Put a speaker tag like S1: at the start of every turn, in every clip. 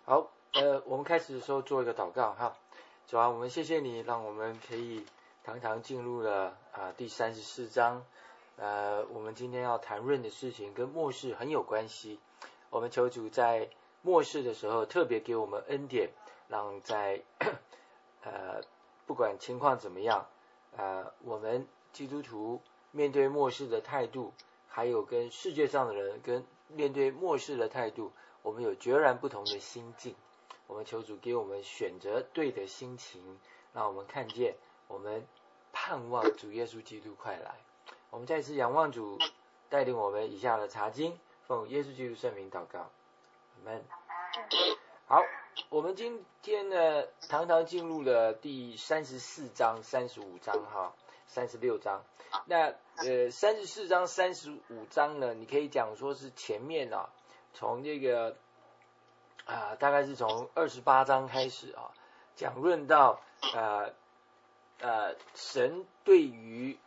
S1: 好，我们开始的时候做一个祷告哈。主啊，我们谢谢你，让我们可以堂堂进入了第34章。我们今天要谈论的事情跟末世很有关系。我们求主在末世的时候特别给我们恩典，让在不管情况怎么样，我们基督徒面对末世的态度，还有跟世界上的人跟面对末世的态度，我们有截然不同的心境。我们求主给我们选择对的心情，让我们看见我们盼望主耶稣基督快来。我们再次仰望主带领我们以下的查经，奉耶稣基督圣名祷告，阿们。好，我们今天呢堂堂进入了第34章、35章哈、36章。那34章、35章呢，你可以讲说是前面从这个大概是从28章开始讲论到神对于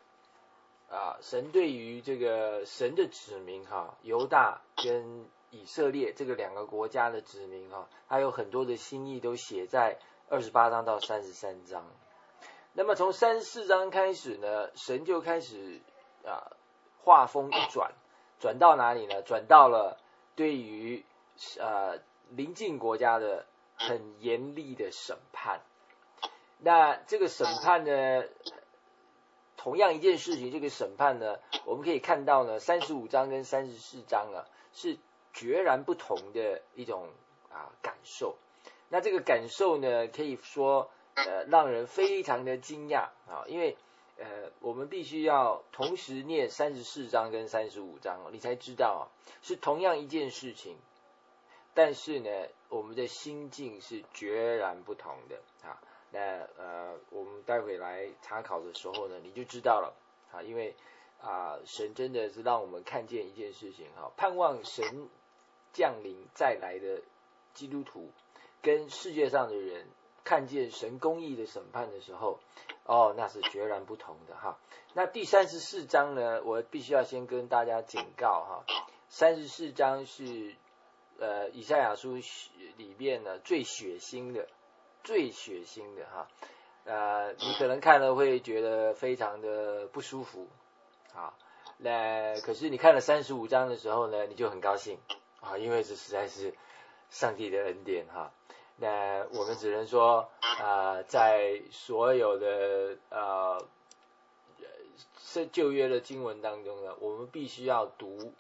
S1: 这个神的子民犹大跟以色列这个两个国家的子民还有很多的心意都写在28章到33章。那么从34章开始呢，神就开始画风一转，转到哪里呢？转到了对于邻近国家的很严厉的审判。那这个审判呢，同样一件事情，这个审判呢，我们可以看到呢，35章跟34章是截然不同的一种感受。那这个感受呢，可以说让人非常的惊讶因为我们必须要同时念34章跟35章你才知道是同样一件事情，但是呢，我们的心境是截然不同的那我们待会来查考的时候呢，你就知道了因为神真的是让我们看见一件事情盼望神降临再来的基督徒跟世界上的人看见神公义的审判的时候那是截然不同的那第34章呢，我必须要先跟大家警告34章是以赛亚书里面呢最血腥的你可能看了会觉得非常的不舒服那可是你看了35章的时候呢，你就很高兴因为这实在是上帝的恩典那我们只能说在所有的旧约的经文当中呢，我们必须要读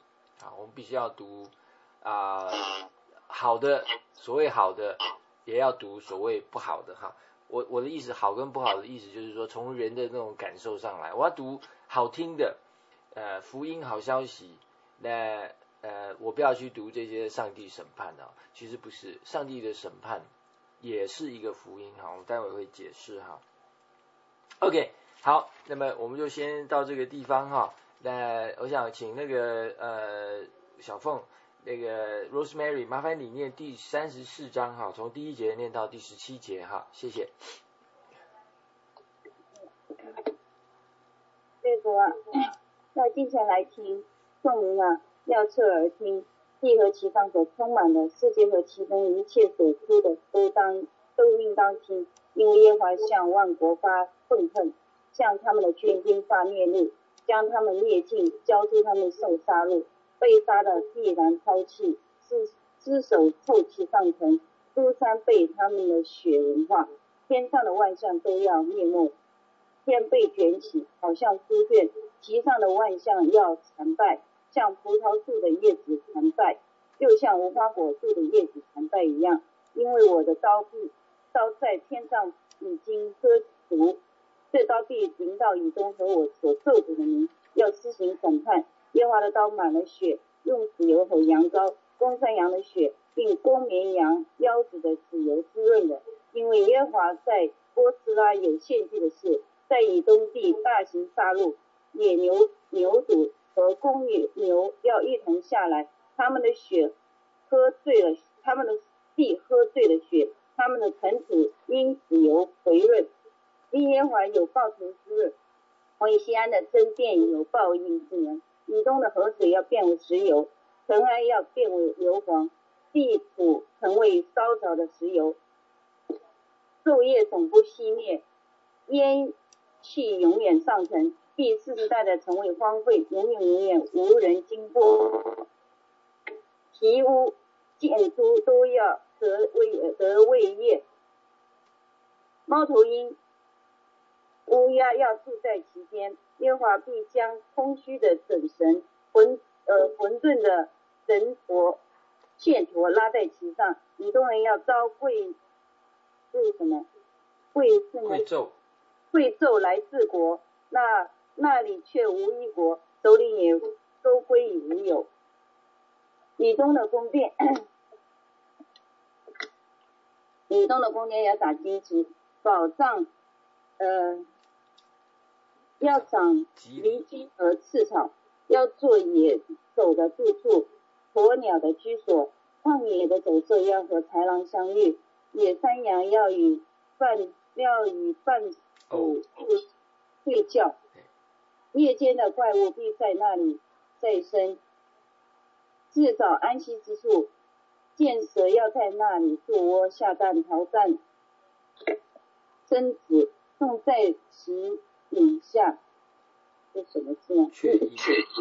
S1: 好的，所谓好的也要读所谓不好的我的意思，好跟不好的意思就是说，从人的那种感受上来，我要读好听的福音好消息，那我不要去读这些上帝审判其实不是，上帝的审判也是一个福音我们待会会解释OK， 好，那么我们就先到这个地方那我想请那个小凤那个 Rosemary， 麻烦你念第34章从第1节念到第17节谢谢。
S2: 对主要静下来听，众民要侧耳听，地和其上所充满的，世界和其中一切所出的都应当听，因为耶和华向万国发愤恨，向他们的全军发烈怒，将他们灭尽，交出他们受杀戮，被杀的必然抛弃，尸首臭气上腾，诸山被他们的血融化，天上的万象都要灭没，天被卷起，好像书卷，其上的万象要残败，像葡萄树的叶子残败，又像无花果树的叶子残败一样，因为我的刀在天上已经割除，这刀必临到以东和我所咒诅的民，要施行审判。耶和华的刀满了血，用脂油和羊羔，公山羊的血，并公绵羊腰子的脂油滋润的。因为耶和华在波斯拉有献祭的事，在以东地大型杀戮，野牛犊和公牛要一同下来，他们的血喝醉了，他们的地喝醉了血，他们的尘土因脂油回润。因耶和华有报仇之日，为西安的争辩有报应之人。以东的河水要变为石油，尘埃要变为硫磺，地土成为烧烧着的石油，昼夜总不熄灭，烟气永远上腾，必世世代代成为荒废，永远无人经过。提屋建筑都要得位业，猫头鹰、乌鸦要住在其间，耶和华必将空虚的整神、混沌的神陀、线陀拉在其上。以东人要招贵什么？贵胄来治国，那里却无一国，首领也都归于无有。以东的宫殿要打荆棘，宝藏要长离经和刺草，要做野狗的住处，鸵鸟的居所。旷野的走兽要和豺狼相遇，野山羊要与伴手对叫。夜间的怪物必在那里再生，自找安息之处。箭蛇要在那里筑窝下蛋逃蛋生子，种在其影下。这什么字啊？雀鹰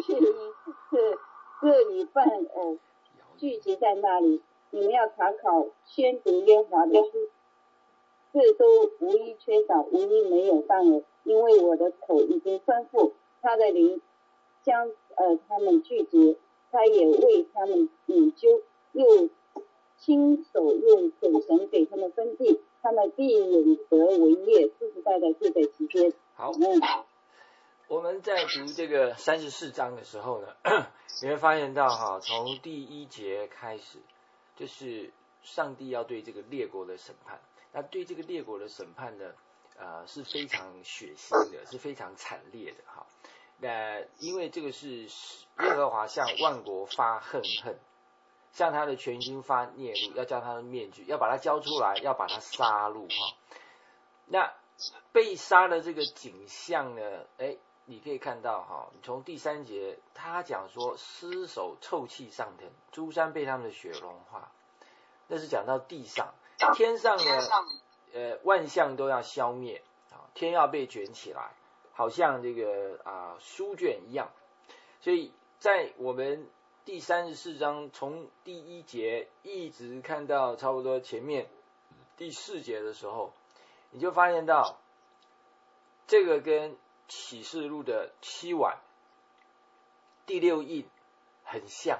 S2: 各以伴偶聚集在那里。你们要查考宣读耶和华的书，这都无一缺少，无一没有断额，因为我的口已经吩咐，他的灵将他们拒绝，他也为他们研究，又亲手用准绳给他们分地，他们必永得为业，世世代代住在其间。
S1: 好，我们在读这个34章的时候呢，你会发现到从第1节开始，就是上帝要对这个列国的审判。那对这个列国的审判呢，是非常血腥的，是非常惨烈的哈。那因为这个是耶和华向万国发恨，向他的全军发孽怒，要将他的面具，要把他交出来，要把他杀戮哈。那被杀的这个景象呢，你可以看到从第3节他讲说尸首臭气上腾，诸山被他们的血融化，那是讲到地上。天上呢万象都要消灭，天要被卷起来，好像这个书卷一样。所以在我们第34章从第1节一直看到差不多前面第4节的时候，你就发现到这个跟启示录的7碗第6印很像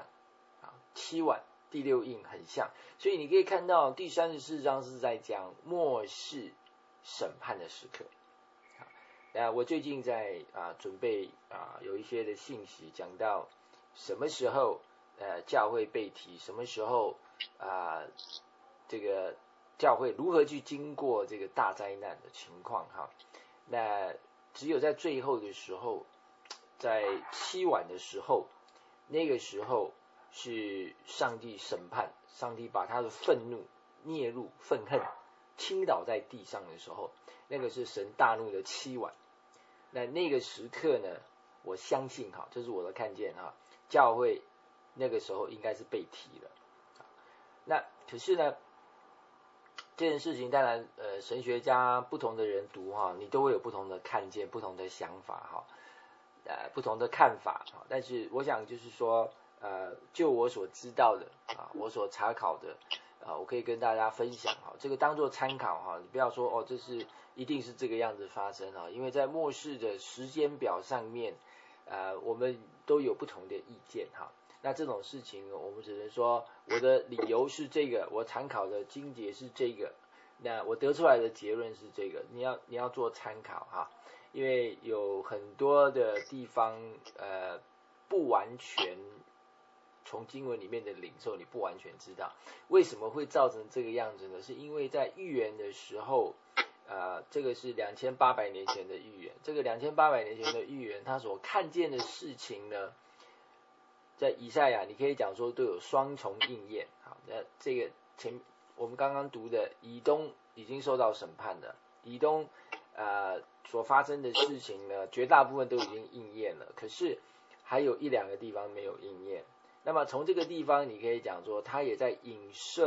S1: ，7碗第6印很像。所以你可以看到第34章是在讲末世审判的时刻。我最近在准备有一些的信息，讲到什么时候教会被提，什么时候这个教会如何去经过这个大灾难的情况哈。那只有在最后的时候，在7碗的时候，那个时候是上帝审判，上帝把他的愤怒、孽怒、愤恨倾倒在地上的时候，那个是神大怒的7碗。那个时刻呢，我相信这是我的看见教会那个时候应该是被提了。那可是呢，这件事情当然神学家不同的人读你都会有不同的看见，不同的想法不同的看法但是我想就是说就我所知道的我所查考的我可以跟大家分享这个当作参考你不要说这是一定是这个样子发生因为在末世的时间表上面我们都有不同的意见那这种事情我们只能说我的理由是这个，我参考的经节是这个，那我得出来的结论是这个，你要做参考因为有很多的地方不完全从经文里面的领受，你不完全知道为什么会造成这个样子呢？是因为在预言的时候这个是2800年前的预言，这个2800年前的预言他所看见的事情呢，在以赛亚你可以讲说都有双重应验。好，那这个我们刚刚读的以东已经受到审判了，以东所发生的事情呢，绝大部分都已经应验了，可是还有1-2个地方没有应验。那么从这个地方你可以讲说，他也在影射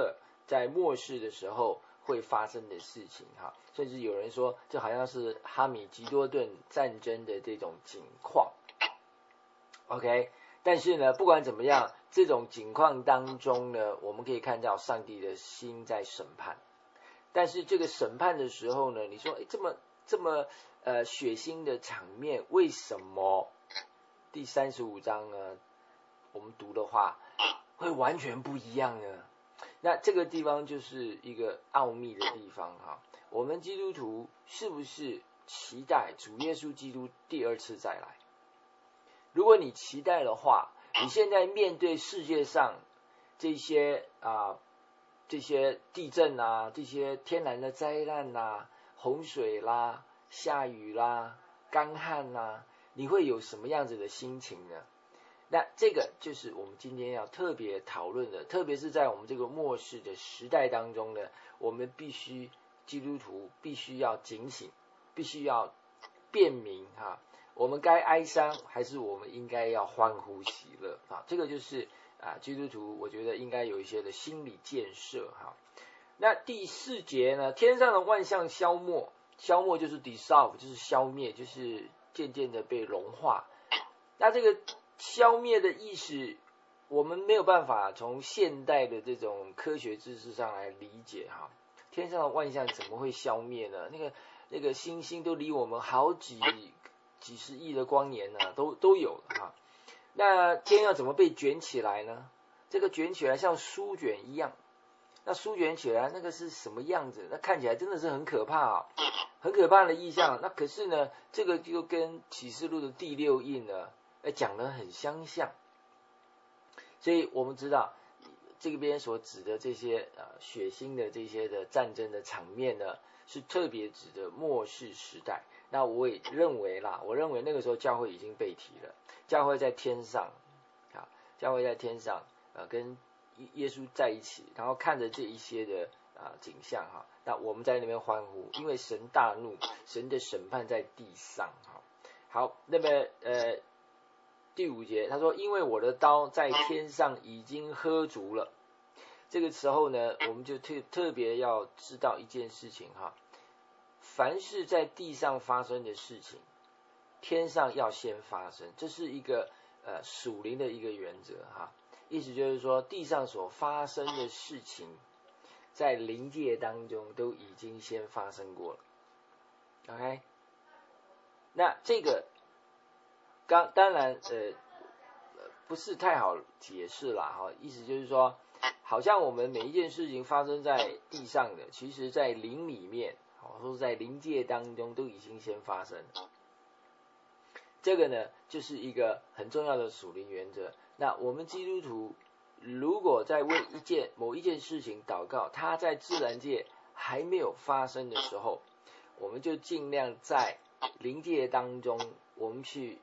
S1: 在末世的时候会发生的事情哈，甚至有人说这好像是哈米吉多顿战争的这种景况。OK， 但是呢，不管怎么样，这种景况当中呢，我们可以看到上帝的心在审判。但是这个审判的时候呢，你说这么血腥的场面，为什么第35章呢，我们读的话会完全不一样呢？那这个地方就是一个奥秘的地方哈。我们基督徒是不是期待主耶稣基督第二次再来？如果你期待的话，你现在面对世界上这些地震啊，这些天然的灾难啊，洪水啦、下雨啦、干旱啦，你会有什么样子的心情呢？那这个就是我们今天要特别讨论的，特别是在我们这个末世的时代当中呢，我们基督徒必须要警醒，必须要辨明哈，我们该哀伤还是我们应该要欢呼喜乐啊？这个就是基督徒我觉得应该有一些的心理建设哈。那第4节呢，天上的万象消没就是 dissolve， 就是消灭，就是渐渐的被融化。那这个消灭的意思，我们没有办法从现代的这种科学知识上来理解哈。天上的万象怎么会消灭呢？那个星星都离我们好几十亿的光年呢，都有了哈。那天要怎么被卷起来呢？这个卷起来像书卷一样，那书卷起来那个是什么样子？那看起来真的是很可怕啊，很可怕的意象。那可是呢，这个就跟启示录的第6印呢讲得很相像。所以我们知道这边所指的这些血腥的这些的战争的场面呢，是特别指的末世时代。那我也认为那个时候教会已经被提了，教会在天上教会在天上跟耶稣在一起，然后看着这一些的景象哈。那我们在那边欢呼，因为神大怒，神的审判在地上哈。好，那么第5节他说，因为我的刀在天上已经喝足了。这个时候呢，我们就特别要知道一件事情哈，凡是在地上发生的事情，天上要先发生，这是一个属灵的一个原则哈。意思就是说，地上所发生的事情，在灵界当中都已经先发生过了。OK， 那这个当然不是太好解释啦哈。意思就是说，好像我们每一件事情发生在地上的，其实在灵里面，或者在灵界当中都已经先发生了。这个呢，就是一个很重要的属灵原则。那我们基督徒如果在为某一件事情祷告，它在自然界还没有发生的时候，我们就尽量在灵界当中，我们去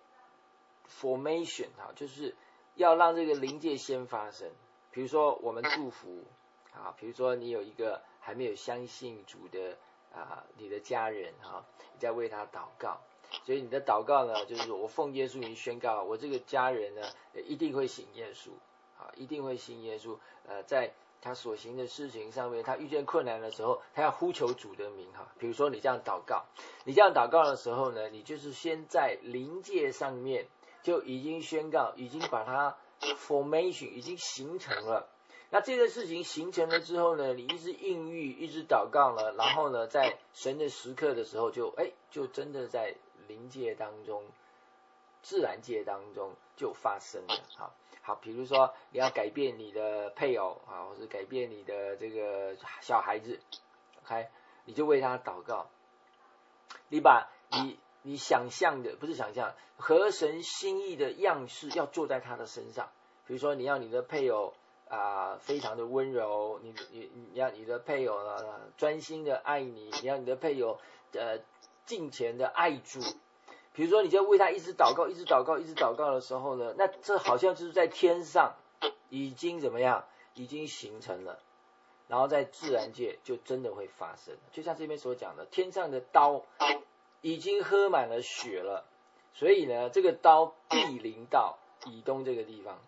S1: formation 就是要让这个灵界先发生。比如说我们祝福比如说你有一个还没有相信主的你的家人你在为他祷告，所以你的祷告呢，就是我奉耶稣名宣告，我这个家人呢一定会信耶稣一定会信耶稣。在他所行的事情上面，他遇见困难的时候，他要呼求主的名比如说你这样祷告，的时候呢，你就是先在灵界上面就已经宣告，已经把它 formation 已经形成了。那这个事情形成了之后呢，你一直应允，一直祷告了，然后呢，在神的时刻的时候就真的在灵界当中、自然界当中就发生了好，比如说你要改变你的配偶或是改变你的这个小孩子 ，OK， 你就为他祷告，你把你想象的，不是想象，合神心意的样式要做在他的身上。比如说你要你的配偶非常的温柔，你要你的配偶专心的爱你，你要你的配偶敬虔的爱主。比如说你就为他一直祷告的时候呢，那这好像就是在天上已经怎么样，已经形成了，然后在自然界就真的会发生。就像这边所讲的，天上的刀已经喝满了血了，所以呢，这个刀必临到以东这个地方。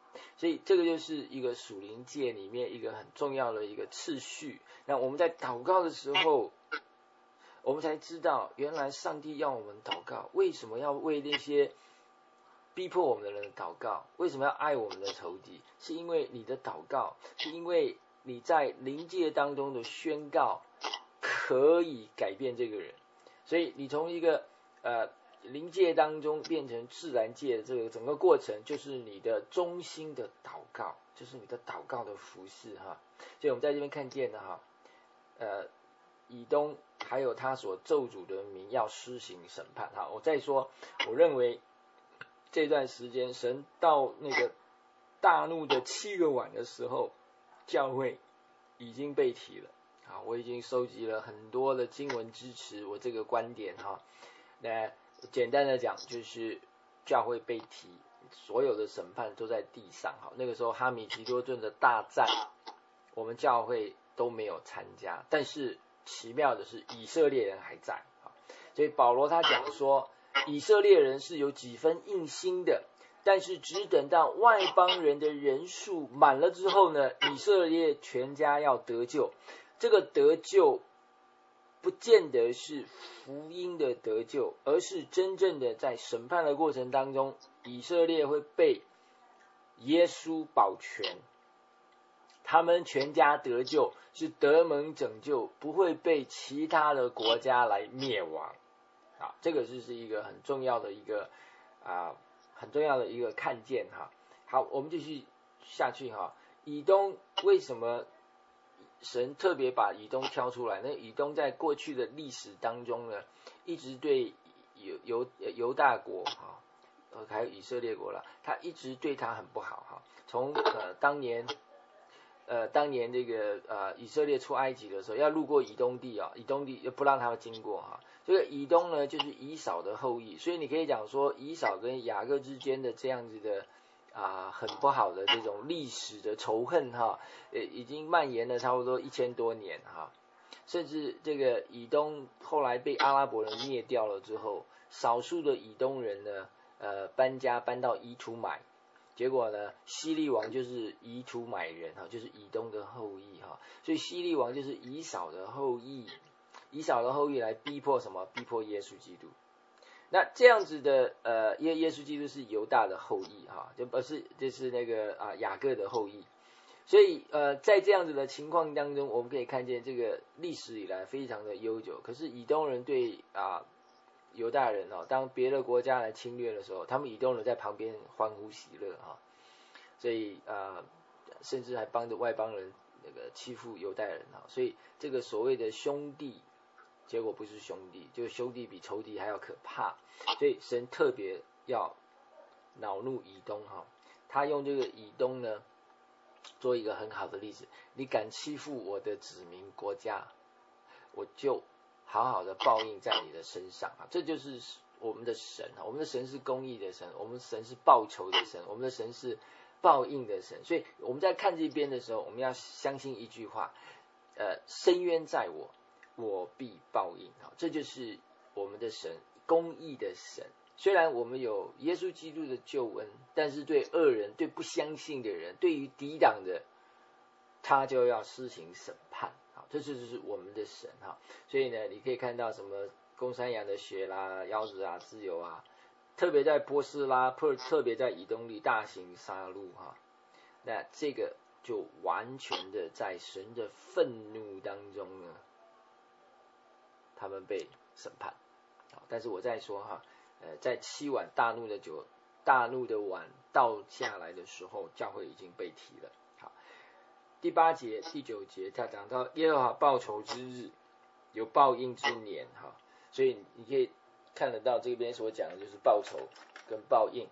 S1: 所以这个就是一个属灵界里面一个很重要的一个次序。那我们在祷告的时候，我们才知道原来上帝要我们祷告，为什么要为那些逼迫我们的人祷告？为什么要爱我们的仇敌？是因为你的祷告，是因为你在灵界当中的宣告可以改变这个人。所以你从一个灵界当中变成自然界的这个整个过程，就是你的中心的祷告，就是你的祷告的服事哈。所以我们在这边看见的哈，以东还有他所咒诅的民要施行审判哈。我再说，我认为这段时间神到那个大怒的7个碗的时候，教会已经被提了。好，我已经收集了很多的经文支持我这个观点哈。那简单的讲，就是教会被提，所有的审判都在地上。好，那个时候哈米提多顿的大战，我们教会都没有参加，但是奇妙的是以色列人还在。所以保罗他讲说，以色列人是有几分硬心的，但是只等到外邦人的人数满了之后呢，以色列全家要得救。这个得救不见得是福音的得救，而是真正的在审判的过程当中，以色列会被耶稣保全，他们全家得救，是得蒙拯救，不会被其他的国家来灭亡。啊，这个就是一个很重要的一个很重要的一个看见哈。好，我们继续下去哈。以东为什么神特别把以东挑出来？那以东在过去的历史当中呢，一直对犹大国哈，还有以色列国了，他一直对他很不好哈。从当年这个以色列出埃及的时候，要路过以东地啊，以东地不让他们经过哈。这个以东呢，就是以扫的后裔，所以你可以讲说，以扫跟雅各之间的这样子的很不好的这种历史的仇恨哈，已经蔓延了差不多1000多年哈。甚至这个以东后来被阿拉伯人灭掉了之后，少数的以东人呢，搬家搬到以土买。结果呢，希利王就是以土买人哈，就是以东的后裔哈，所以希利王就是以扫的后裔，以扫的后裔来逼迫什么？逼迫耶稣基督。那这样子的耶稣基督是犹大的后裔哈，就不是就是那个雅各的后裔。所以在这样子的情况当中，我们可以看见这个历史以来非常的悠久。可是以东人对犹大人当别的国家来侵略的时候，他们以东人在旁边欢呼喜乐所以甚至还帮着外邦人那个欺负犹大人所以这个所谓的兄弟，结果不是兄弟，就是兄弟比仇敌还要可怕。所以神特别要恼怒以东他用这个以东呢做一个很好的例子，你敢欺负我的子民国家，我就好好的报应在你的身上这就是我们的神我们的神是公义的神，我们的神是报仇的神，我们的神是报应的神。所以我们在看这边的时候，我们要相信一句话，伸冤在我，我必报应这就是我们的神，公义的神。虽然我们有耶稣基督的救恩，但是对恶人、对不相信的人、对于抵挡的，他就要施行审判这就是我们的神所以呢，你可以看到什么公山羊的血啦、腰子自由特别在波斯拉，特别在以东地大型杀戮那这个就完全的在神的愤怒当中呢，他们被审判但是我再说在7碗大怒的碗倒下来的时候，教会已经被提了第8节、第9节，他讲到耶和华报仇之日，有报应之年所以你可以看得到这边所讲的就是报仇跟报应。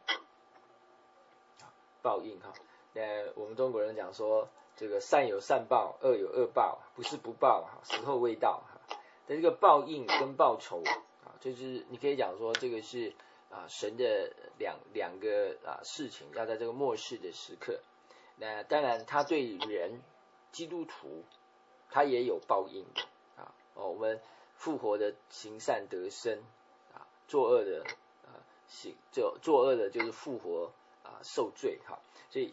S1: 报应我们中国人讲说，这个善有善报，恶有恶报，不是不报时候未到但这个报应跟报仇就是你可以讲说，这个是神的两个事情，要在这个末世的时刻。那当然他对人基督徒他也有报应的我们复活的行善得生作恶的就是复活受罪所以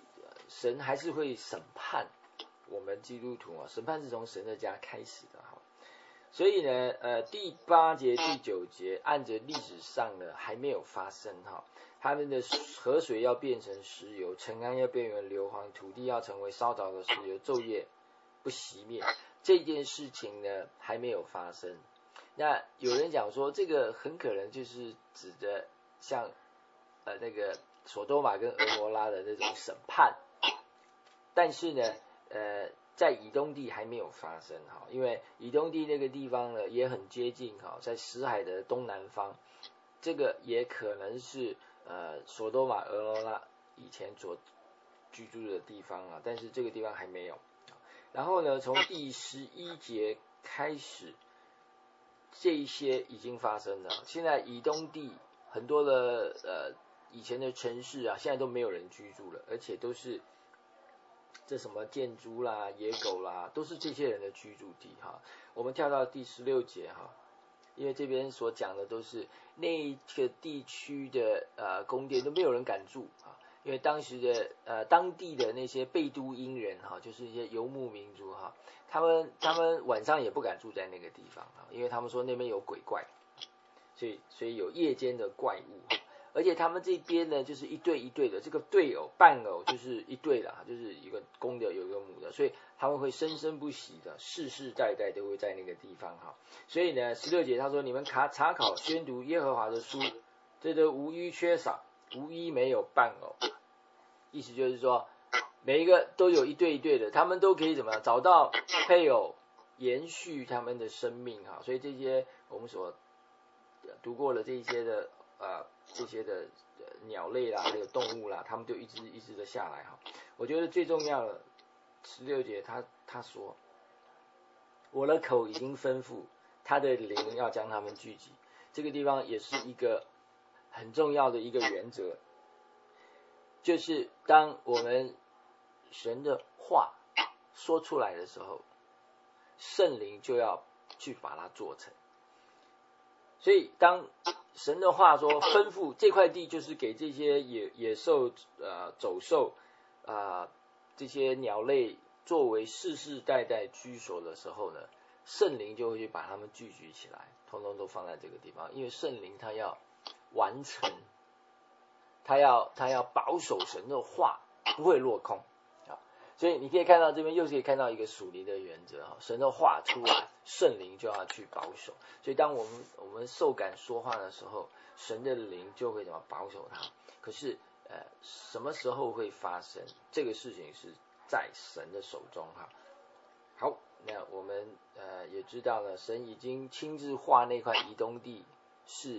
S1: 神还是会审判我们基督徒啊，审判是从神的家开始的哈。所以呢，第8节、第9节按着历史上呢还没有发生哈，他们的河水要变成石油，尘埃要变为硫磺，土地要成为烧着的石油，昼夜不熄灭，这件事情呢还没有发生。那有人讲说，这个很可能就是指的像那个索多玛跟俄摩拉的那种审判，但是呢，在以东地还没有发生哈，因为以东地那个地方呢也很接近哈，在死海的东南方，这个也可能是索多玛、俄摩拉以前所居住的地方啊，但是这个地方还没有。然后呢，从第11节开始，这一些已经发生了。现在以东地很多的以前的城市啊，现在都没有人居住了，而且都是这什么箭猪啦、野狗啦，都是这些人的居住地哈。我们跳到第16节哈，因为这边所讲的都是那个地区的宫殿都没有人敢住啊，因为当时的当地的那些贝都因人哈，就是一些游牧民族哈，他们晚上也不敢住在那个地方啊，因为他们说那边有鬼怪，所以有夜间的怪物。而且他们这边呢，就是一对一对的，这个对偶伴偶就是一对的，就是一个公的有一个母的，所以他们会生生不息的，世世代代都会在那个地方哈。所以呢，16节他说：“你们查考宣读耶和华的书，这都无一缺少，无一没有伴偶。”意思就是说，每一个都有一对一对的，他们都可以怎么样找到配偶，延续他们的生命哈。所以这些我们所读过的这些的这些的鸟类啦，还有动物啦，他们就一直的下来哈。我觉得最重要的16节他说，我的口已经吩咐，他的灵要将他们聚集。这个地方也是一个很重要的一个原则，就是当我们神的话说出来的时候，圣灵就要去把它做成。所以当神的话说吩咐这块地就是给这些野兽走兽这些鸟类作为世世代代居所的时候呢，圣灵就会去把他们聚集起来，通通都放在这个地方，因为圣灵他要完成，他要保守神的话不会落空。所以你可以看到这边又是可以看到一个属灵的原则哈，神的话出来，圣灵就要去保守。所以当我们受感说话的时候，神的灵就会怎么保守它。可是什么时候会发生？这个事情是在神的手中哈。好，那我们也知道了，神已经亲自画那块以东地是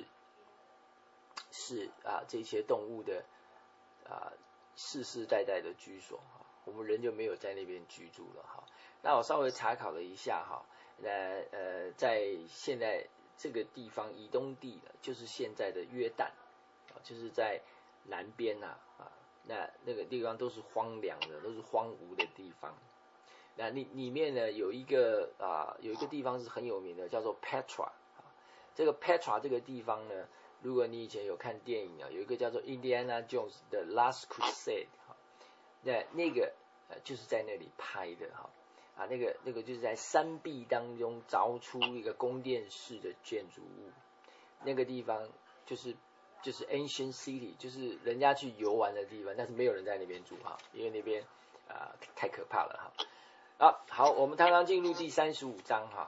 S1: 这些动物的世世代代的居所哈。我们人就没有在那边居住了哈。那我稍微查考了一下哈，在现在这个地方以东地的，就是现在的约旦，就是在南边那个地方都是荒凉的，都是荒芜的地方。那里面呢有一个地方是很有名的，叫做 Petra。这个 Petra 这个地方呢，如果你以前有看电影有一个叫做 Indiana Jones 的 Last Crusade。那个就是在那里拍的哈那个就是在山壁当中凿出一个宫殿式的建筑物，那个地方就是 Ancient City， 就是人家去游玩的地方，但是没有人在那边住哈，因为那边太可怕了哈。好，我们刚刚进入第35章哈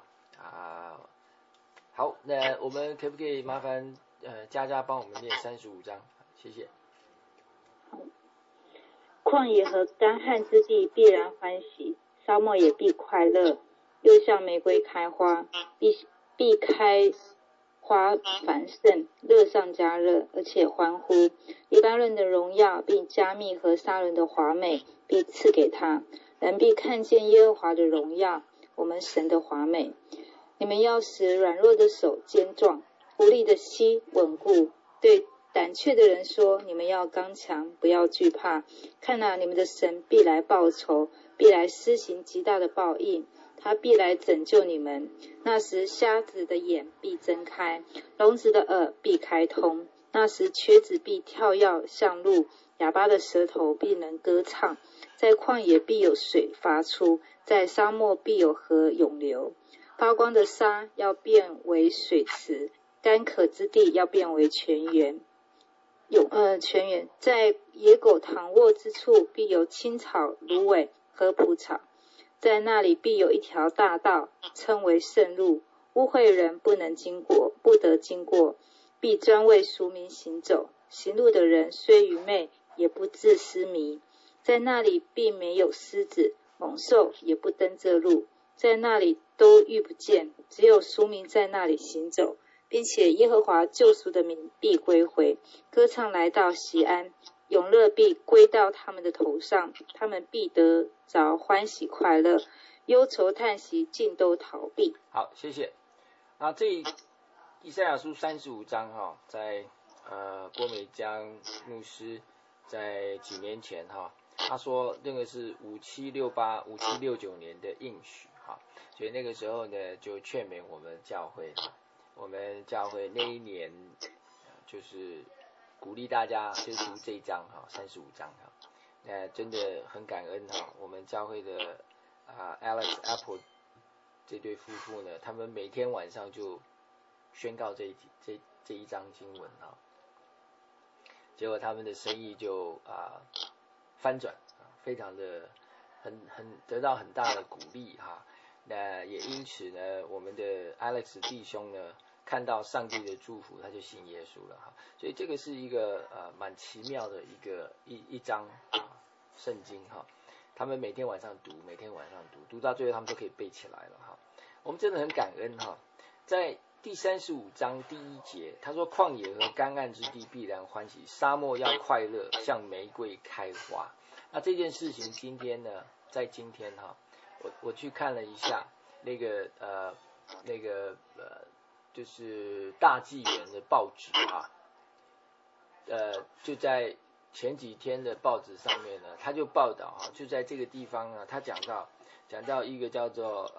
S1: 好，那我们可不可以麻烦佳帮我们念35章，谢谢。
S3: 旷野和干旱之地必然欢喜，沙漠也必快乐，又像玫瑰开花，必开花繁盛，乐上加乐，而且欢呼。黎巴嫩的荣耀，并加密和沙伦的华美，必赐给他。人必看见耶和华的荣耀，我们神的华美。你们要使软弱的手坚壮，无力的膝稳固。对胆怯的人说，你们要刚强，不要惧怕。看你们的神必来报仇，必来施行极大的报应，他必来拯救你们。那时瞎子的眼必睁开，聋子的耳必开通， 那时瘸子必跳跃向路，哑巴的舌头必能歌唱。在旷野必有水发出，在沙漠必有河涌流。发光的沙要变为水池，干渴之地要变为泉源。在野狗躺卧之处，必有青草、芦苇和蒲草。在那里必有一条大道，称为圣路，污秽人不得经过，必专为赎民行走。行路的人虽愚昧，也不致失迷。在那里必没有狮子、猛兽，也不登这路，在那里都遇不见，只有赎民在那里行走，并且耶和华救赎的民必归回，歌唱来到锡安，永乐必归到他们的头上，他们必得着欢喜快乐，忧愁叹息尽都逃避。
S1: 好，谢谢。那这以赛亚书35章在郭美江牧师在几年前他说那个是5768、5769年的应许所以那个时候呢就劝勉我们教会那一年就是鼓励大家就读这一章35章真的很感恩我们教会的Alex Apple 这对夫妇呢，他们每天晚上就宣告这一章经文结果他们的生意就翻转非常的很得到很大的鼓励那也因此呢，我们的 Alex 弟兄呢看到上帝的祝福，他就信耶稣了所以这个是一个蛮奇妙的一章圣经他们每天晚上读到最后他们都可以背起来了我们真的很感恩在第35章第1节，他说旷野和干旱之地必然欢喜，沙漠要快乐，像玫瑰开花。那这件事情今天呢，在今天我去看了一下那个就是大纪元的报纸就在前几天的报纸上面呢，他就报道就在这个地方呢，他讲到一个叫做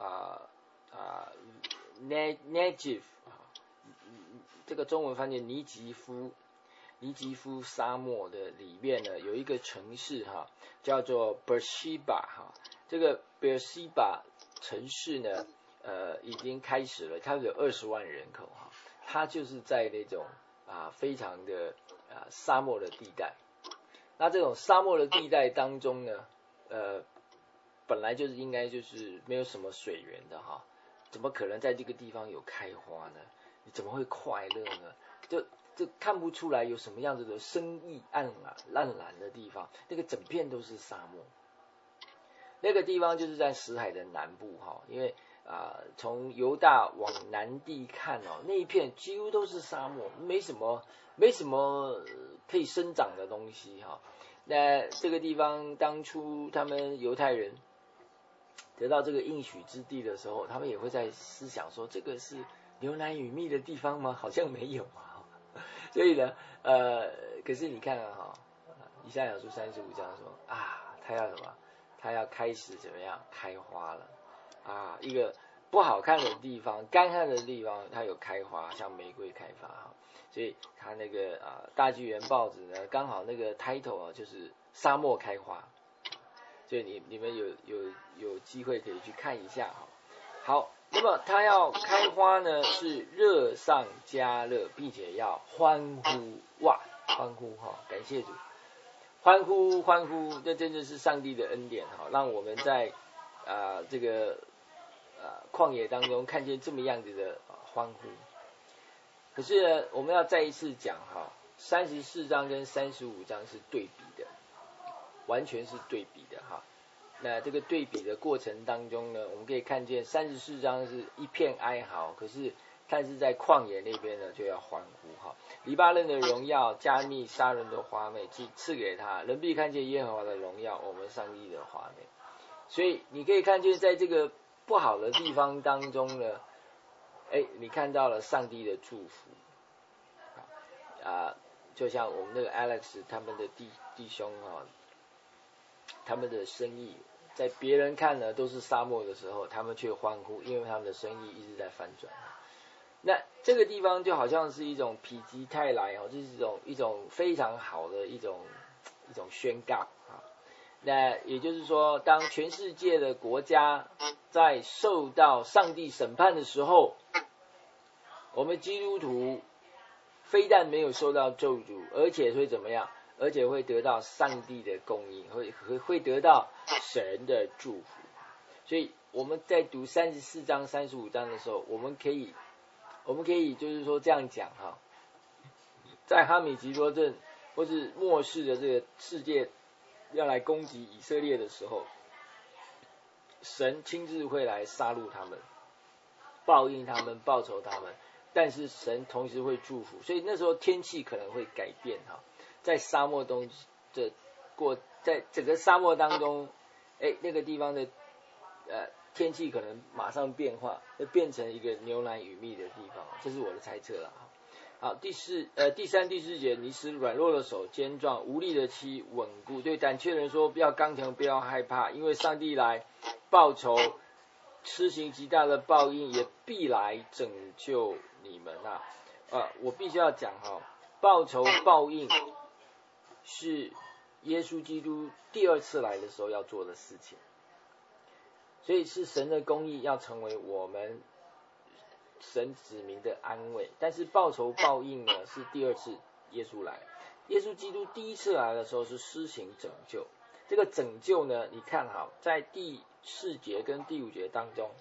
S1: Negev 这个中文翻译尼吉夫沙漠的里面呢，有一个城市叫做 Beersheba 这个 Beersheba 城市呢已经开始了，它有20万人口它就是在那种非常的沙漠的地带。那这种沙漠的地带当中呢本来就是应该就是没有什么水源的怎么可能在这个地方有开花呢？你怎么会快乐呢？就看不出来有什么样子的生意暗蓝的地方，那个整片都是沙漠。那个地方就是在死海的南部因为从犹大往南地看那一片几乎都是沙漠，没什么可以生长的东西那这个地方当初他们犹太人得到这个应许之地的时候，他们也会在思想说，这个是牛奶与蜜的地方吗？好像没有所以呢可是你看以赛亚书35章说他要什么？他要开始怎么样开花了一个不好看的地方，干旱的地方，它有开花，像玫瑰开发所以他那个大纪元报纸呢，刚好那个 title 就是沙漠开花，所以你们有机会可以去看一下好，那么它要开花呢，是热上加热，并且要欢呼欢呼感谢主，欢呼，这真的是上帝的恩典让我们在这个旷野当中看见这么样子的欢呼。可是呢，我们要再一次讲34章跟35章是对比的，完全是对比的那这个对比的过程当中呢，我们可以看见34章是一片哀嚎，但是在旷野那边呢就要欢呼黎巴嫩的荣耀，加密沙伦的华美赐给他，人必看见耶和华的荣耀，我们上帝的华美。所以你可以看见在这个不好的地方当中呢你看到了上帝的祝福就像我们那个 Alex 他们的弟兄他们的生意在别人看呢都是沙漠的时候，他们却欢呼，因为他们的生意一直在翻转那这个地方就好像是一种否极泰来哦，这是一种非常好的一种宣告啊。那也就是说，当全世界的国家在受到上帝审判的时候，我们基督徒非但没有受到咒诅，而且会怎么样？而且会得到上帝的供应，会得到神的祝福。所以我们在读34章、35章的时候，我们可以就是说这样讲哈，在哈米吉多镇或是末世的这个世界要来攻击以色列的时候，神亲自会来杀戮他们，报应他们，报仇他们。但是神同时会祝福，所以那时候天气可能会改变哈，在沙漠中在整个沙漠当中，那个地方的天气可能马上变化，会变成一个牛奶与蜜的地方，这是我的猜测了。好，第3、第4节，你使软弱的手坚壮，无力的膝稳固。对胆怯的人说，不要刚强，不要害怕，因为上帝来报仇，施行极大的报应，也必来拯救你们啊。我必须要讲哈，报仇报应是耶稣基督第二次来的时候要做的事情，所以是神的公义要成为我们神子民的安慰。但是报仇报应呢，是第二次耶稣来。耶稣基督第一次来的时候是施行拯救，这个拯救呢，你看好，在第4节跟第5节当中，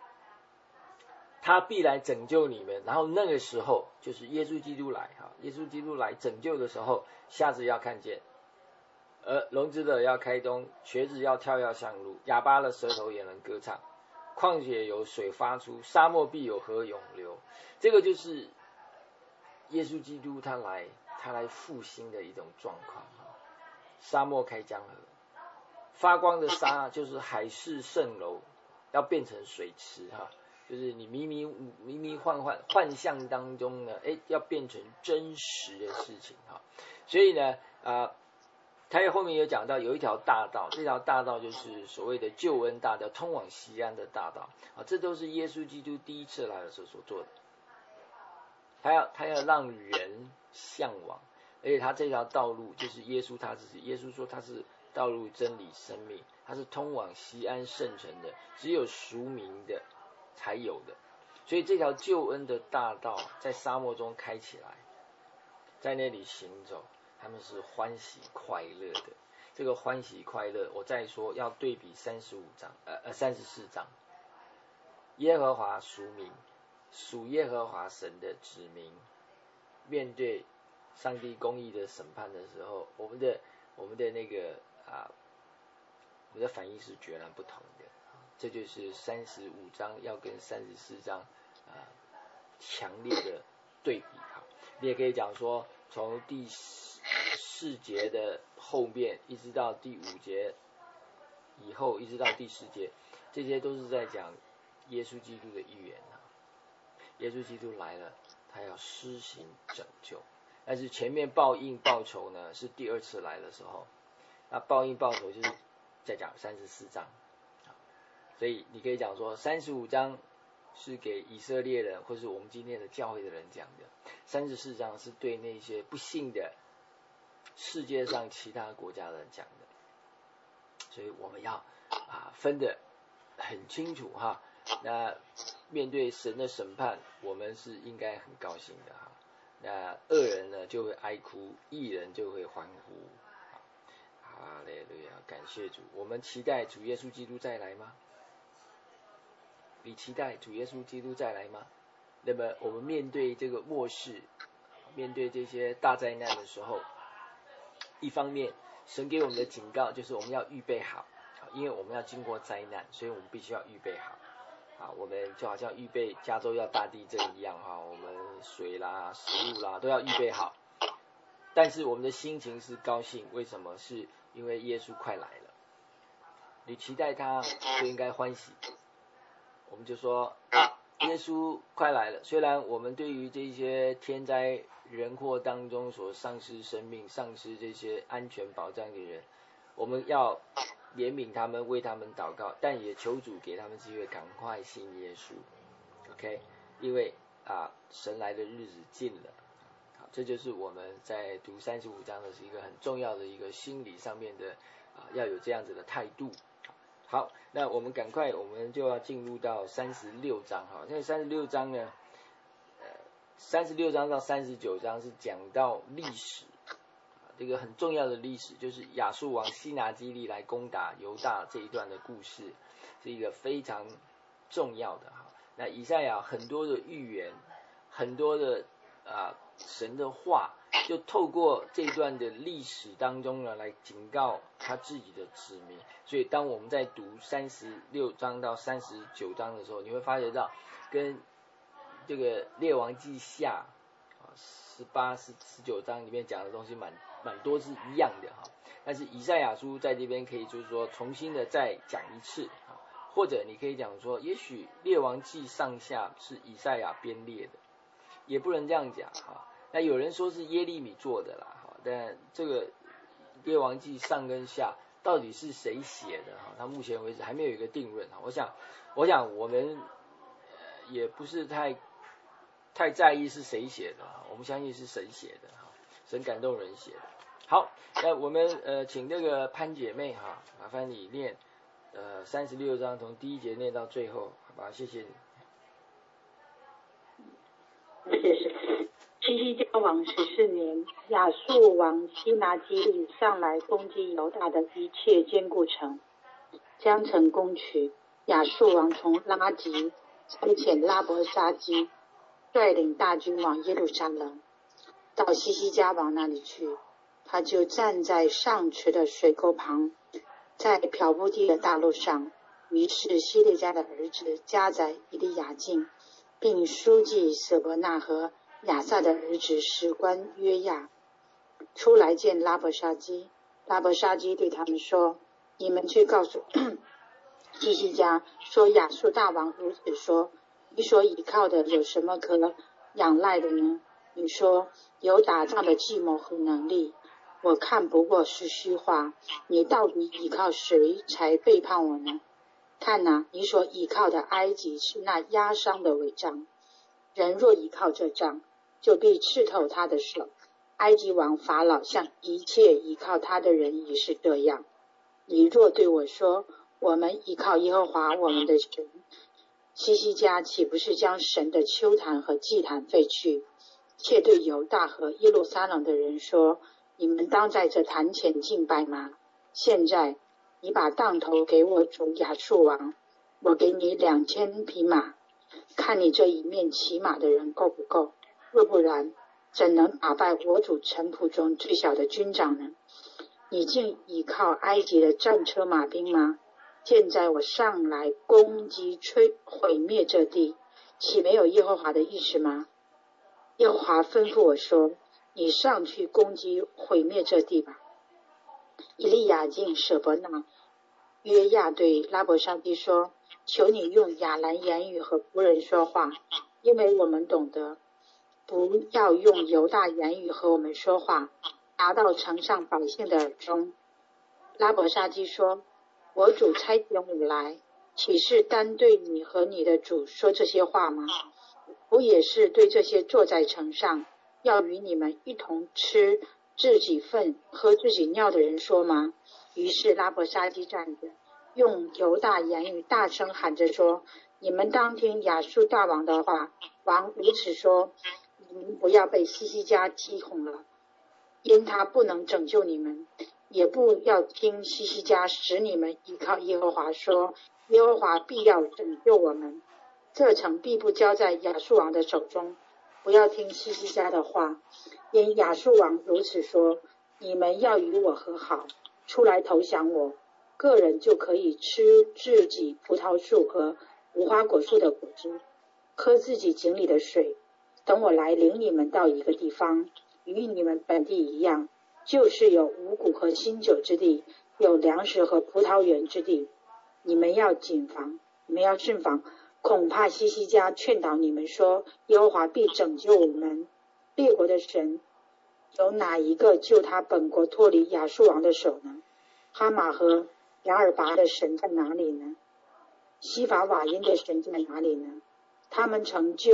S1: 他必来拯救你们。然后那个时候就是耶稣基督来哈，耶稣基督来拯救的时候，瞎子要看见，聋子的要开通，瘸子要跳跃上路，哑巴的舌头也能歌唱。况且有水发出，沙漠必有河涌流。这个就是耶稣基督他来复兴的一种状况。沙漠开江河，发光的沙就是海市蜃楼，要变成水池哈，就是你迷幻象当中呢，要变成真实的事情哈。所以呢，他后面有讲到有一条大道，这条大道就是所谓的救恩大道，通往西安的大道啊，这都是耶稣基督第一次来的时候所做的。他要让人向往，而且他这条道路就是耶稣他自己。耶稣说他是道路、真理、生命，他是通往西安圣城的，只有赎民的才有的。所以这条救恩的大道在沙漠中开起来，在那里行走，他们是欢喜快乐的。这个欢喜快乐，我再说要对比34章，耶和华赎民，属耶和华神的子民，面对上帝公义的审判的时候，我们的那个我们的反应是截然不同的。这就是35章要跟34章强烈的对比哈。你也可以讲说，从第4节的后面一直到第5节以后，一直到第10节，这些都是在讲耶稣基督的预言啊。耶稣基督来了，他要施行拯救。但是前面报应报仇呢，是第二次来的时候。那报应报仇就是在讲34章。所以你可以讲说35章是给以色列人或是我们今天的教会的人讲的，34章是对那些不信的世界上其他国家的人讲的。所以我们要分得很清楚哈。那面对神的审判，我们是应该很高兴的哈。那恶人呢就会哀哭，义人就会欢呼。哈利路亚，感谢主。我们期待主耶稣基督再来吗？你期待主耶稣基督再来吗？那么我们面对这个末世，面对这些大灾难的时候，一方面神给我们的警告就是我们要预备好，因为我们要经过灾难，所以我们必须要预备好。我们就好像预备加州要大地震一样哈，我们水啦、食物啦都要预备好。但是我们的心情是高兴，为什么？是因为耶稣快来了。你期待他，就应该欢喜。我们就说耶稣快来了。虽然我们对于这些天灾人祸当中所丧失生命、丧失这些安全保障的人，我们要怜悯他们，为他们祷告，但也求主给他们机会，赶快信耶稣。OK， 因为神来的日子近了。好，这就是我们在读35章的是一个很重要的一个心理上面的要有这样子的态度。好，那我们赶快，我们就要进入到36章哈。那36章呢，36章到39章是讲到历史，这个很重要的历史，就是亚述王西拿基立来攻打犹大这一段的故事，是一个非常重要的哈。那以赛亚很多的预言，很多的神的话，就透过这一段的历史当中呢，来警告他自己的子民。所以当我们在读36章到39章的时候，你会发觉到跟这个列王记下18、19章里面讲的东西蛮多是一样的哈。但是以赛亚书在这边可以就是说重新的再讲一次，或者你可以讲说，也许列王记上下是以赛亚编列的，也不能这样讲哈。那有人说是耶利米做的啦，但这个列王记上跟下到底是谁写的哈？他目前为止还没有一个定论哈。我想我们也不是太在意是谁写的哈，我们相信是神写的哈，神感动人写的。好，那我们请这个潘姐妹哈，麻烦你念36章从第1节念到最后，好吧？谢谢你。
S3: 谢谢。西西家王14年，亚述王西拿基立上来攻击犹大的一切坚固城，将城攻取。亚述王从拉吉差遣拉伯沙基率领大军往耶路撒冷，到西西家王那里去。他就站在上池的水沟旁，在漂布地的大路上。于是希列家的儿子加载以利亚敬，并书记舍伯纳和亚萨的儿子史官约亚出来见拉伯沙基。拉伯沙基对他们说：你们去告诉西西家说，亚述大王如此说，你所倚靠的有什么可仰赖的呢？你说有打仗的计谋和能力，我看不过是虚话。你到底倚靠谁才背叛我呢？看哪，你所倚靠的埃及是那压伤的伪杖，人若倚靠这杖，就必刺透他的手。埃及王法老向一切倚靠他的人也是这样。你若对我说，我们倚靠耶和华我们的神，西西家岂不是将神的丘坛和祭坛废去，且对犹大和耶路撒冷的人说，你们当在这坛前敬拜吗？现在你把当头给我主亚述王，我给你2000匹马，看你这一面骑马的人够不够？若不然，怎能打败我主臣仆中最小的军长呢？你竟倚靠埃及的战车马兵吗？现在我上来攻击毁灭这地，岂没有耶和华的意思吗？耶和华吩咐我说，你上去攻击毁灭这地吧。以利亚敬、舍伯纳、约亚对拉伯沙基说，求你用亚兰言语和仆人说话，因为我们懂得，不要用犹大言语和我们说话，达到城上百姓的耳中。拉伯沙基说，我主差遣我来，岂是单对你和你的主说这些话吗？不也是对这些坐在城上，要与你们一同吃自己粪、喝自己尿的人说吗？于是拉伯沙基站着，用犹大言语大声喊着说，你们当听亚述大王的话。王如此说，你们不要被西西家欺哄了，因他不能拯救你们，也不要听西西家使你们依靠耶和华说，耶和华必要拯救我们，这城必不交在亚述王的手中。不要听西西家的话，因亚述王如此说，你们要与我和好，出来投降我，个人就可以吃自己葡萄树和无花果树的果子，喝自己井里的水。等我来领你们到一个地方，与你们本地一样，就是有五谷和新酒之地，有粮食和葡萄园之地。你们要谨防，你们要慎防，恐怕西西家劝导你们说，耶和华必拯救我们。列国的神有哪一个救他本国脱离亚述王的手呢？哈马和亚尔拔的神在哪里呢？西法瓦因的神在哪里呢？他们成就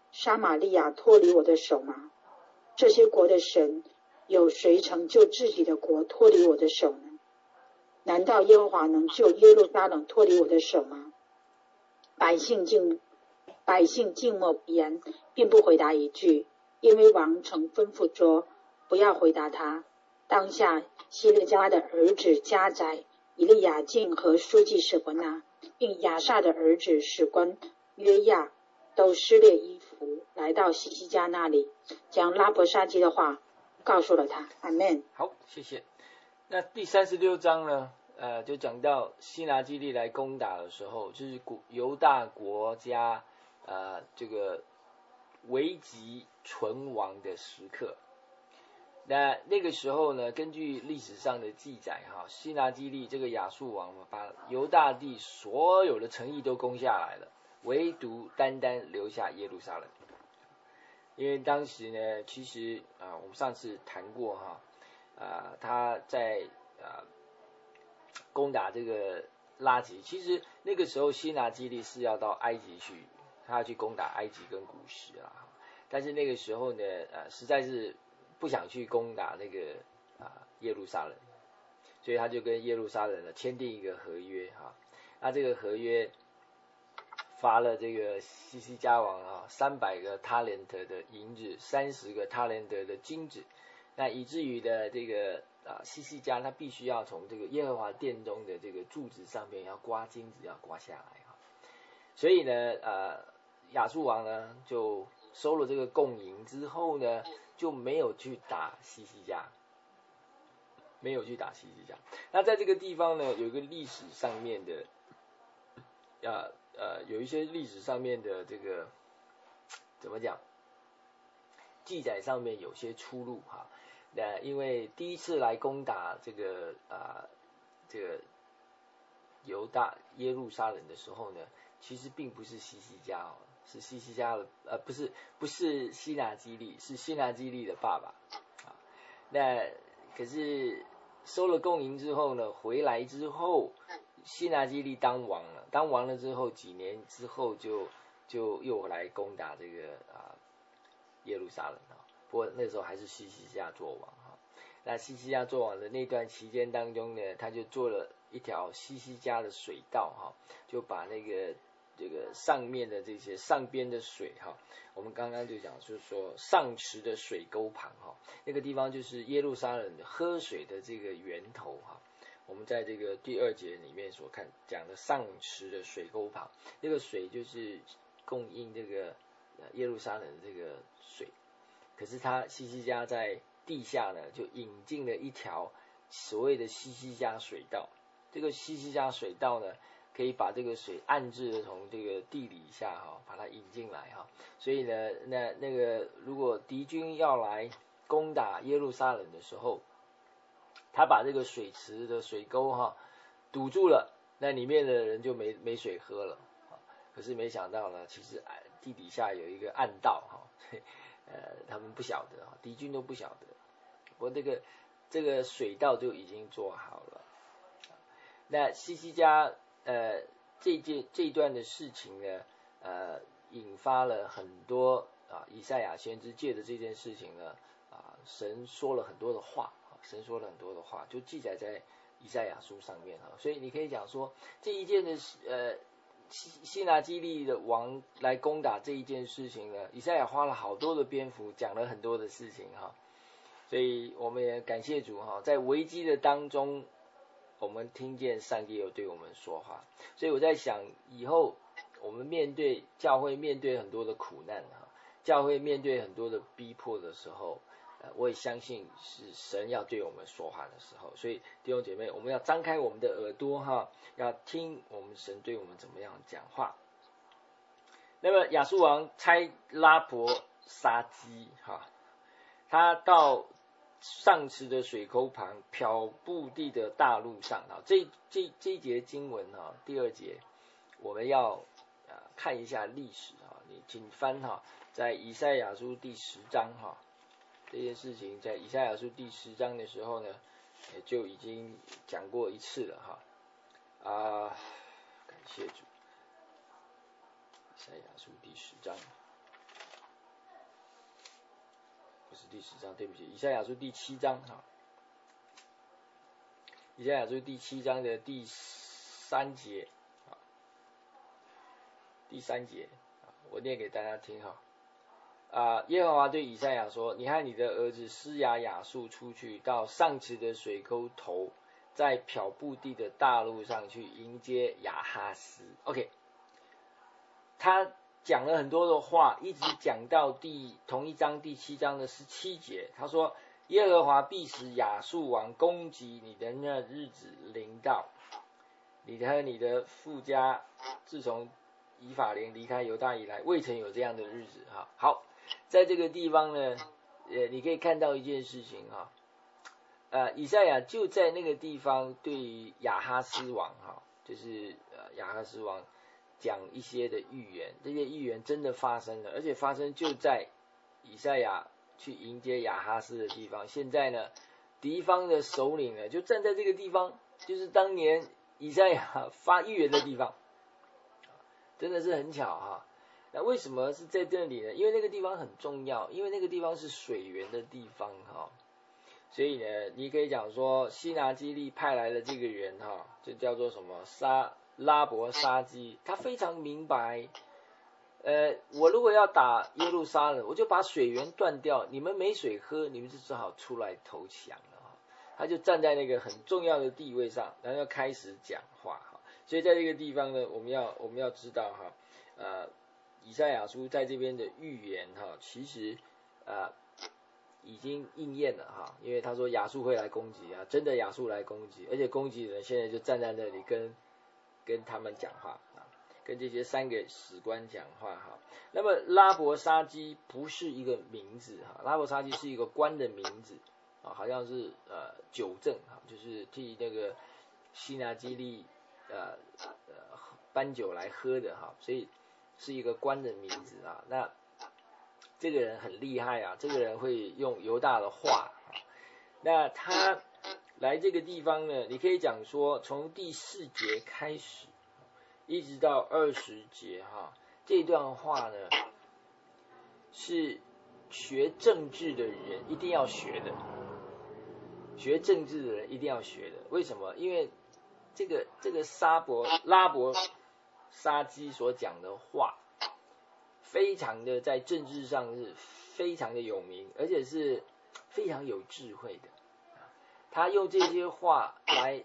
S4: 撒玛利亚脱离我的手吗？这些国的神，有谁曾救自己的国脱离我的手呢？难道耶和华能救耶路撒冷脱离我的手吗？百姓静默不言，并不回答一句，因为王曾吩咐说，不要回答他。当下希勒家的儿子家宰、以利亚敬和书记舍伯那，并亚萨的儿子史官约亚，都撕裂衣服，来到西西家那里，将拉伯沙基的话告诉了他。阿们。
S1: 好，谢谢。那第36章呢，就讲到西拿基利来攻打的时候，就是犹大国家这个危急存亡的时刻。那个时候呢，根据历史上的记载哈，西拿基利这个亚述王把犹大地所有的城邑都攻下来了，唯独单留下耶路撒冷。因为当时呢，其实我们上次谈过哈，他在攻打这个拉吉，其实那个时候西拿基利是要到埃及去，他要去攻打埃及跟古实啦。但是那个时候呢，实在是不想去攻打那个耶路撒冷，所以他就跟耶路撒冷呢签订一个合约哈。那这个合约发了这个西西家王300个塔连德的银子，30个塔连德的金子，那以至于的这个西西家他必须要从这个耶和华殿中的这个柱子上面要刮金子，要刮下来哈。所以呢，亚述王呢就收了这个贡银之后呢，就没有去打西西家，没有去打西西家。那在这个地方呢，有一个历史上面的有一些历史上面的这个怎么讲，记载上面有些出入哈。因为第一次来攻打这个犹大耶路撒冷的时候呢，其实并不是西西家是西西家的不是西拿基利，是西拿基利的爸爸啊。那可是收了贡银之后呢，回来之后西拿基利当王了之后，几年之后就又来攻打这个耶路撒冷不过那时候还是西西家做王那西西家做王的那段期间当中呢，他就做了一条西西家的水道就把这个上面的这些上边的水我们刚刚就讲就是说上池的水沟旁那个地方就是耶路撒冷的喝水的这个源头我们在这个第2节里面所讲的上池的水沟旁，那个水就是供应这个耶路撒冷的这个水。可是他西西家在地下呢，就引进了一条所谓的西西家水道。这个西西家水道呢，可以把这个水暗自的从这个地底下把它引进来所以呢，那个如果敌军要来攻打耶路撒冷的时候，他把这个水池的水沟堵住了，那里面的人就没水喝了可是没想到呢，其实地底下有一个暗道他们不晓得敌军都不晓得。不过这个水道就已经做好了。那西西家这一段的事情呢，引发了很多以赛亚先知借着这件事情呢，神说了很多的话，就记载在以赛亚书上面所以你可以讲说这一件的西拿基利的王来攻打这一件事情呢，以赛亚花了好多的篇幅讲了很多的事情所以我们也感谢主在危机的当中，我们听见上帝有对我们说话。所以我在想，以后我们教会面对很多的苦难教会面对很多的逼迫的时候，我也相信是神要对我们说话的时候。所以弟兄姐妹，我们要张开我们的耳朵要听我们神对我们怎么样讲话。那么亚述王差拉伯沙基他到上池的水沟旁漂布地的大路上这一节经文第2节我们要看一下历史你请翻在以赛亚书第10章这件事情在以赛亚书第10章的时候呢，也就已经讲过一次了感谢主。以赛亚书第10章不是第10章，对不起，以赛亚书第7章哈，以赛亚书第7章的第3节啊，第3节啊，我念给大家听哈。耶和华对以赛亚说：“你和你的儿子施雅雅述出去，到上池的水沟头，在漂布地的大路上去迎接亚哈斯。” OK， 他讲了很多的话，一直讲到同一章第7章的17节。他说：“耶和华必使亚述王攻击你的那日子临到，你和你的父家自从以法莲离开犹大以来，未曾有这样的日子。”哈，好。在这个地方呢，你可以看到一件事情哈，以赛亚就在那个地方对于亚哈斯王哈，就是亚哈斯王讲一些的预言，这些预言真的发生了，而且发生就在以赛亚去迎接亚哈斯的地方。现在呢，敌方的首领呢就站在这个地方，就是当年以赛亚发预言的地方，真的是很巧哈。那为什么是在这里呢？因为那个地方很重要，因为那个地方是水源的地方哈，所以呢，你可以讲说西拿基利派来的这个人哈，就叫做什么拉伯沙基，他非常明白，我如果要打耶路撒冷，我就把水源断掉，你们没水喝，你们就只好出来投降了哈。他就站在那个很重要的地位上，然后要开始讲话哈。所以在这个地方呢，我们要知道哈，以赛亚书在这边的预言哈，其实已经应验了哈，因为他说亚述会来攻击啊，真的亚述来攻击，而且攻击的人现在就站在那里跟他们讲话啊，跟这些3个史官讲话哈。那么拉伯沙基不是一个名字哈，拉伯沙基是一个官的名字啊，好像是酒政哈，就是替那个西拿基利搬酒来喝的哈，所以是一个官的名字啊。那这个人很厉害啊，这个人会用犹大的话啊。那他来这个地方呢，你可以讲说从第4节开始一直到20节哈，这段话呢是学政治的人一定要学的，学政治的人一定要学的。为什么？因为这个拉伯沙基所讲的话，非常的在政治上是非常的有名，而且是非常有智慧的。他用这些话来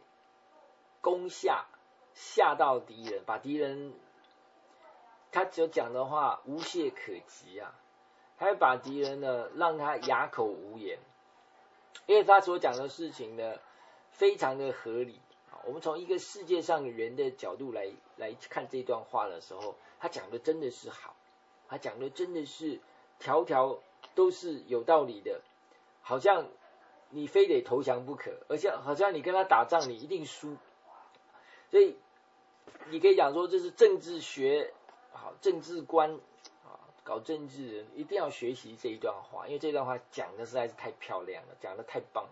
S1: 吓到敌人，把敌人他所讲的话无懈可击啊，他会把敌人呢让他哑口无言，因为他所讲的事情呢非常的合理。我们从一个世界上人的角度来看这段话的时候，他讲的真的是好，他讲的真的是条条都是有道理的，好像你非得投降不可，而且好像你跟他打仗你一定输。所以你可以讲说这是政治学好，政治观啊，搞政治人一定要学习这一段话，因为这段话讲的实在是太漂亮了，讲的太棒了。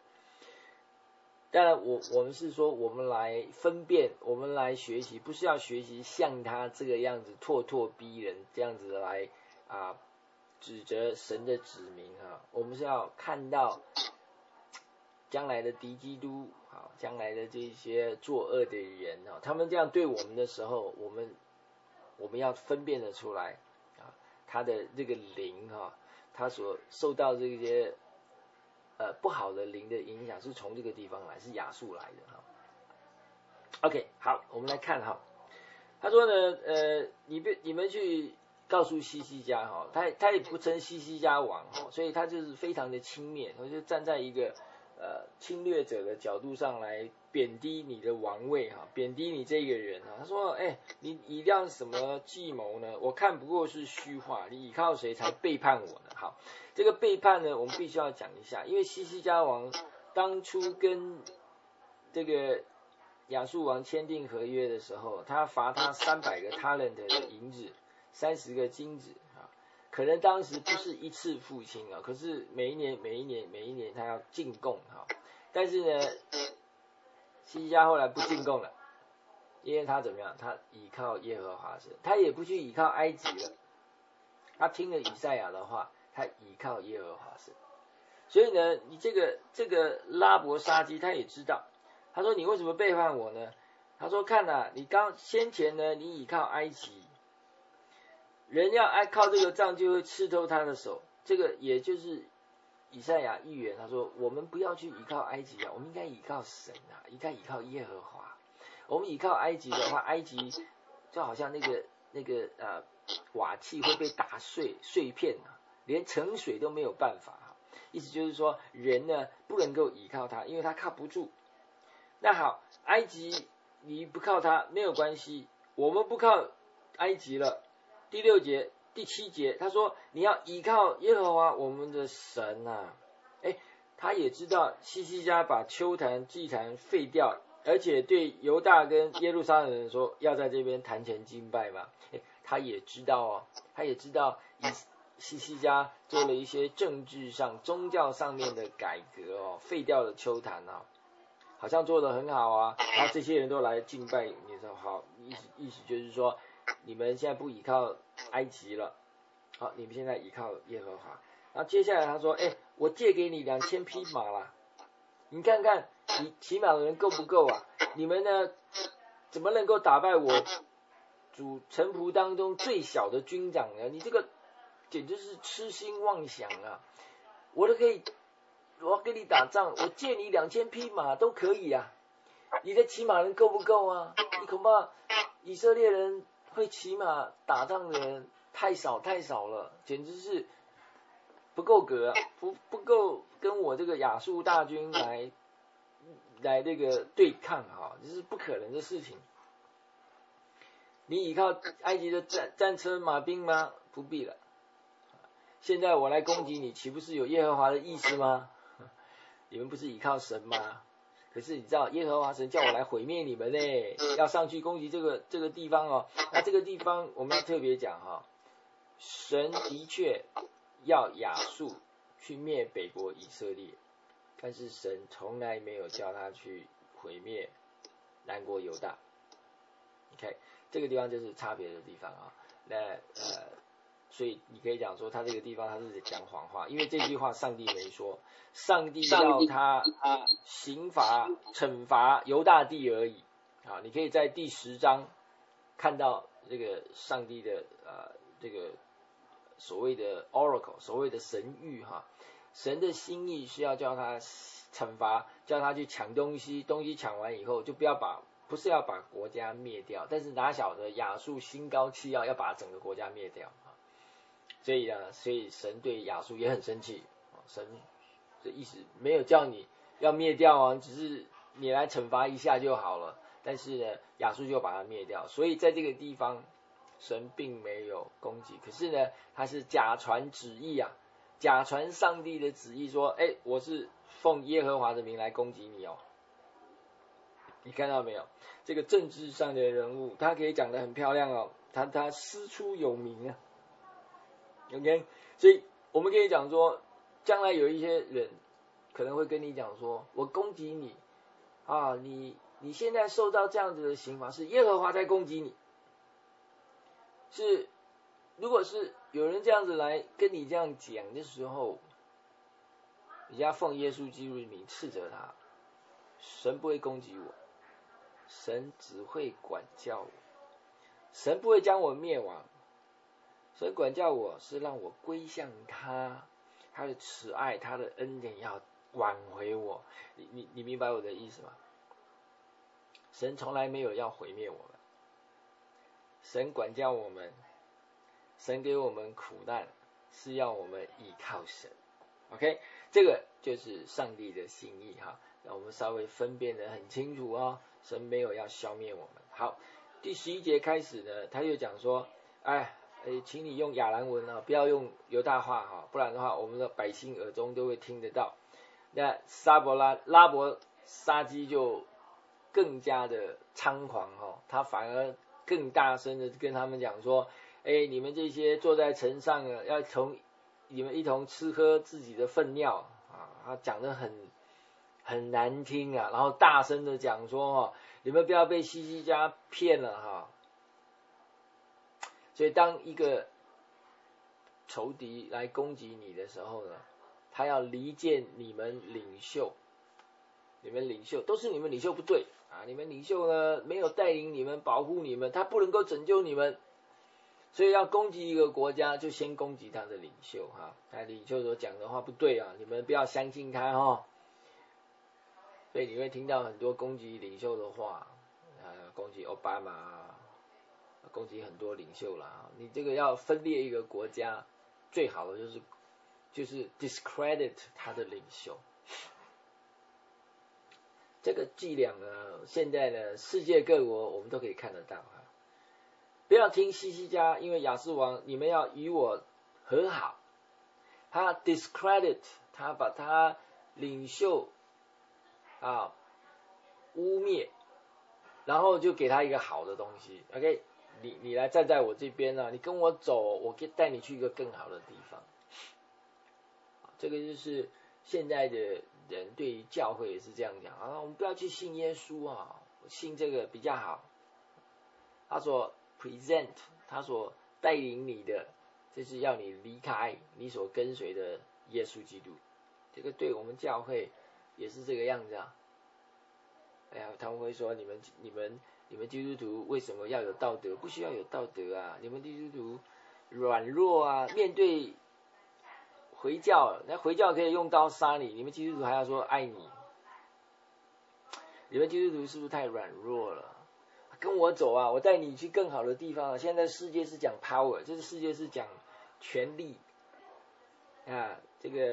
S1: 当然我们是说我们来分辨，我们来学习，不是要学习像他这个样子咄咄逼人这样子来指责神的子民啊，我们是要看到将来的敌基督啊，将来的这些作恶的人啊，他们这样对我们的时候，我们要分辨得出来啊，他的这个灵啊，他所受到这些不好的灵的影响是从这个地方来，是亚述来的哈。OK， 好，我们来看哈。他说呢，你们去告诉西西家哈，他也不称西西家王哈，所以他就是非常的轻蔑，他就站在一个侵略者的角度上来贬低你的王位哈，贬低你这个人哈。他说，你倚仗什么计谋呢？我看不过是虚话，你倚靠谁才背叛我呢？好。这个背叛呢，我们必须要讲一下，因为西西家王当初跟这个亚述王签订合约的时候，他罚他300个 talent 的银子，30个金子啊，可能当时不是一次付清啊，可是每一年他要进贡啊，但是呢，西西家后来不进贡了，因为他怎么样？他倚靠耶和华神，他也不去倚靠埃及了，他听了以赛亚的话。 他倚靠耶和华神。所以呢，你这个拉伯沙基他也知道，他说你为什么背叛我呢？他说看啊，你先前呢，你倚靠埃及，人要靠这个杖就会刺透他的手，这个也就是以赛亚预言，他说我们不要去依靠埃及啊，我们应该依靠神啊，应该依靠耶和华。我们依靠埃及的话，埃及就好像那个瓦器会被打碎片啊，连盛水都没有办法啊。意思就是说，人呢不能够依靠他，因为他靠不住。那好，埃及你不靠他没有关系，我们不靠埃及了。第6节、第7节，他说你要依靠耶和华我们的神啊。他也知道希西家把丘坛、祭坛废掉，而且对犹大跟耶路撒冷人说要在这边坛前敬拜嘛。他也知道希西家做了一些政治上、宗教上面的改革废掉了丘坛好像做得很好啊。然后这些人都来敬拜，你说好，意思就是说，你们现在不依靠埃及了，好，你们现在依靠耶和华。然后接下来他说，我借给你2000匹马啦，你看看你骑马的人够不够啊？你们呢，怎么能够打败我主臣仆当中最小的军长呢？你这个简直是痴心妄想啊！我要跟你打仗，我借你2000匹马都可以啊。你的骑马人够不够啊？你恐怕以色列人会骑马打仗的人太少了，简直是不够格，不够跟我这个亚述大军来这个对抗这是不可能的事情。你依靠埃及的战车马兵吗？不必了。现在我来攻击你，岂不是有耶和华的意思吗？你们不是依靠神吗？可是你知道耶和华神叫我来毁灭你们呢，要上去攻击这个地方那这个地方我们要特别讲神的确要亚述去灭北国以色列，但是神从来没有叫他去毁灭南国犹大。OK， 这个地方就是差别的地方所以你可以讲说他这个地方他是讲谎话，因为这句话上帝没说，上帝要他刑罚惩罚犹大地而已。你可以在第10章看到这个上帝的这个所谓的 oracle， 所谓的神谕神的心意是要叫他惩罚，叫他去抢东西抢完以后就不是要把国家灭掉，但是哪晓得亚述心高气傲，要把整个国家灭掉所以神对亚述也很生气，神的意思没有叫你要灭掉只是你来惩罚一下就好了，但是呢亚述就把它灭掉。所以在这个地方神并没有攻击，可是呢他是假传旨意假传上帝的旨意说我是奉耶和华的名来攻击你你看到没有？这个政治上的人物他可以讲得很漂亮他师出有名OK， 所以我们可以讲说，将来有一些人可能会跟你讲说，我攻击你你现在受到这样子的刑罚，是耶和华在攻击你。如果是有人这样子来跟你这样讲的时候，人家奉耶稣基督的名斥责他，神不会攻击我，神只会管教我，神不会将我灭亡。神管教我是让我归向他的慈爱，他的恩典要挽回我。你明白我的意思吗？神从来没有要毁灭我们，神管教我们，神给我们苦难，是要我们依靠神。OK， 这个就是上帝的心意让我们稍微分辨得很清楚神没有要消灭我们。好，第11节开始呢，他又讲说，请你用亚兰文不要用犹大话不然的话我们的百姓耳中都会听得到。那拉伯沙基就更加的猖狂他反而更大声的跟他们讲说，你们这些坐在城上要从你们一同吃喝自己的粪尿他讲得很难听然后大声的讲说你们不要被希西家骗了所以当一个仇敌来攻击你的时候呢，他要离间你们领袖，你们领袖都是你们领袖不对啊，你们领袖呢没有带领你们保护你们，他不能够拯救你们，所以要攻击一个国家就先攻击他的领袖哈，他领袖所讲的话不对啊，你们不要相信他哈。所以你会听到很多攻击领袖的话，攻击奥巴马，攻击很多领袖啦。你这个要分裂一个国家，最好的就是 discredit 他的领袖。这个伎俩呢，现在呢，世界各国我们都可以看得到哈。不要听西西家，因为亚述王，你们要与我和好。他 discredit， 他把他领袖污蔑，然后就给他一个好的东西 ，OK， 你来站在我这边啊，你跟我走，我带你去一个更好的地方。这个就是现在的人对于教会也是这样讲啊，我们不要去信耶稣啊，信这个比较好。他所 present， 他所带领你的，就是要你离开你所跟随的耶稣基督。这个对我们教会也是这个样子啊。哎呀，他们会说你们基督徒为什么要有道德？不需要有道德啊！你们基督徒软弱啊，面对回教，那回教可以用刀杀你，你们基督徒还要说爱你，你们基督徒是不是太软弱了？跟我走啊，我带你去更好的地方啊！现在世界是讲 power， 这个世界是讲权力啊，这个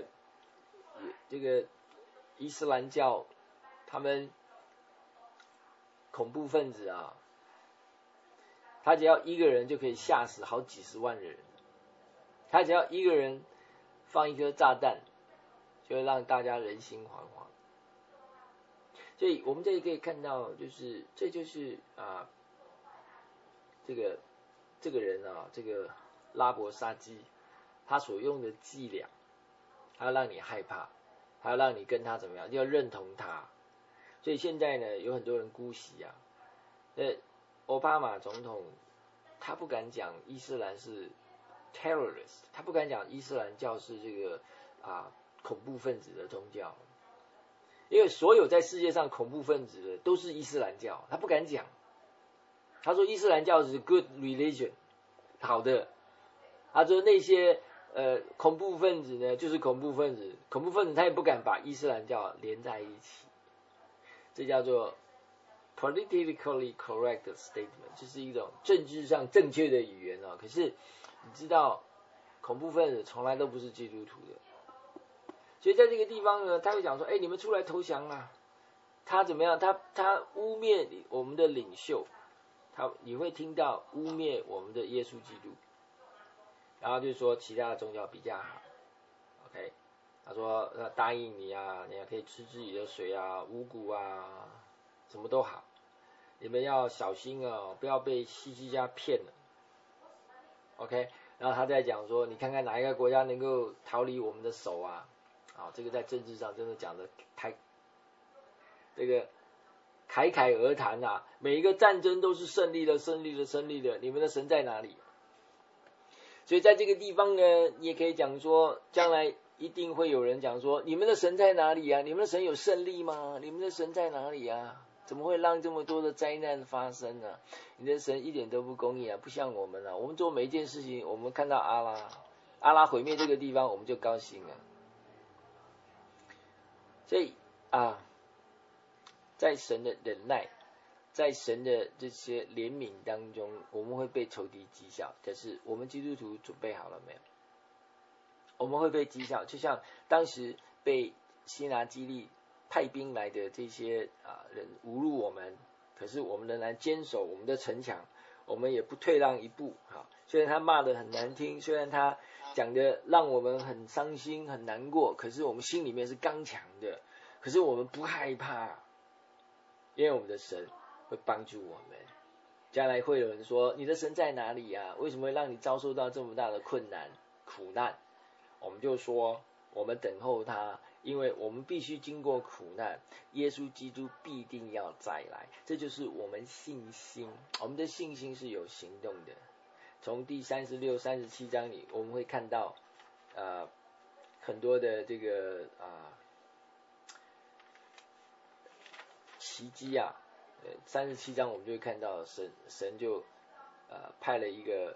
S1: 伊斯兰教他们恐怖分子啊，他只要一个人就可以吓死好几十万人，他只要一个人放一颗炸弹，就会让大家人心惶惶。所以我们这里可以看到，这就是这个人啊，这个拉伯沙基，他所用的伎俩，他要让你害怕，他要让你跟他怎么样，要认同他。所以现在呢，有很多人姑息啊，奥巴马总统他不敢讲伊斯兰是 terrorist， 他不敢讲伊斯兰教是这个恐怖分子的宗教，因为所有在世界上恐怖分子的都是伊斯兰教，他不敢讲。他说伊斯兰教是 good religion， 好的。他说那些恐怖分子呢，就是恐怖分子，恐怖分子他也不敢把伊斯兰教连在一起。这叫做 politically correct statement， 就是一种政治上正确的语言哦。可是你知道，恐怖分子从来都不是基督徒的，所以在这个地方呢，他会讲说：“哎，你们出来投降啊！”他怎么样？他污蔑我们的领袖，你会听到污蔑我们的耶稣基督，然后就说其他的宗教比较好。OK。他说答应你啊，你还可以吃自己的水啊，五谷啊，什么都好。你们要小心啊，不要被西西家骗了。OK， 然后他再讲说，你看看哪一个国家能够逃离我们的手啊？这个在政治上真的讲的这个侃侃而谈啊，每一个战争都是胜利的，胜利的，胜利的。你们的神在哪里？所以在这个地方呢，你也可以讲说，将来一定会有人讲说，你们的神在哪里啊？你们的神有胜利吗？你们的神在哪里啊？怎么会让这么多的灾难发生呢？你的神一点都不公义啊，不像我们啊。我们做每一件事情，我们看到阿拉毁灭这个地方，我们就高兴了。所以在神的忍耐，在神的这些怜悯当中，我们会被仇敌讥笑。可是我们基督徒准备好了没有？我们会被讥笑，就像当时被希拿基利派兵来的这些人侮辱我们，可是我们仍然坚守我们的城墙，我们也不退让一步。虽然他骂得很难听，虽然他讲的让我们很伤心很难过，可是我们心里面是刚强的，可是我们不害怕，因为我们的神会帮助我们。将来会有人说，你的神在哪里啊？为什么会让你遭受到这么大的困难苦难？我们就说，我们等候他，因为我们必须经过苦难，耶稣基督必定要再来，这就是我们信心。我们的信心是有行动的， 从第36、37章里，我们会看到很多的这个奇迹啊。37章我们就会看到神就派了一个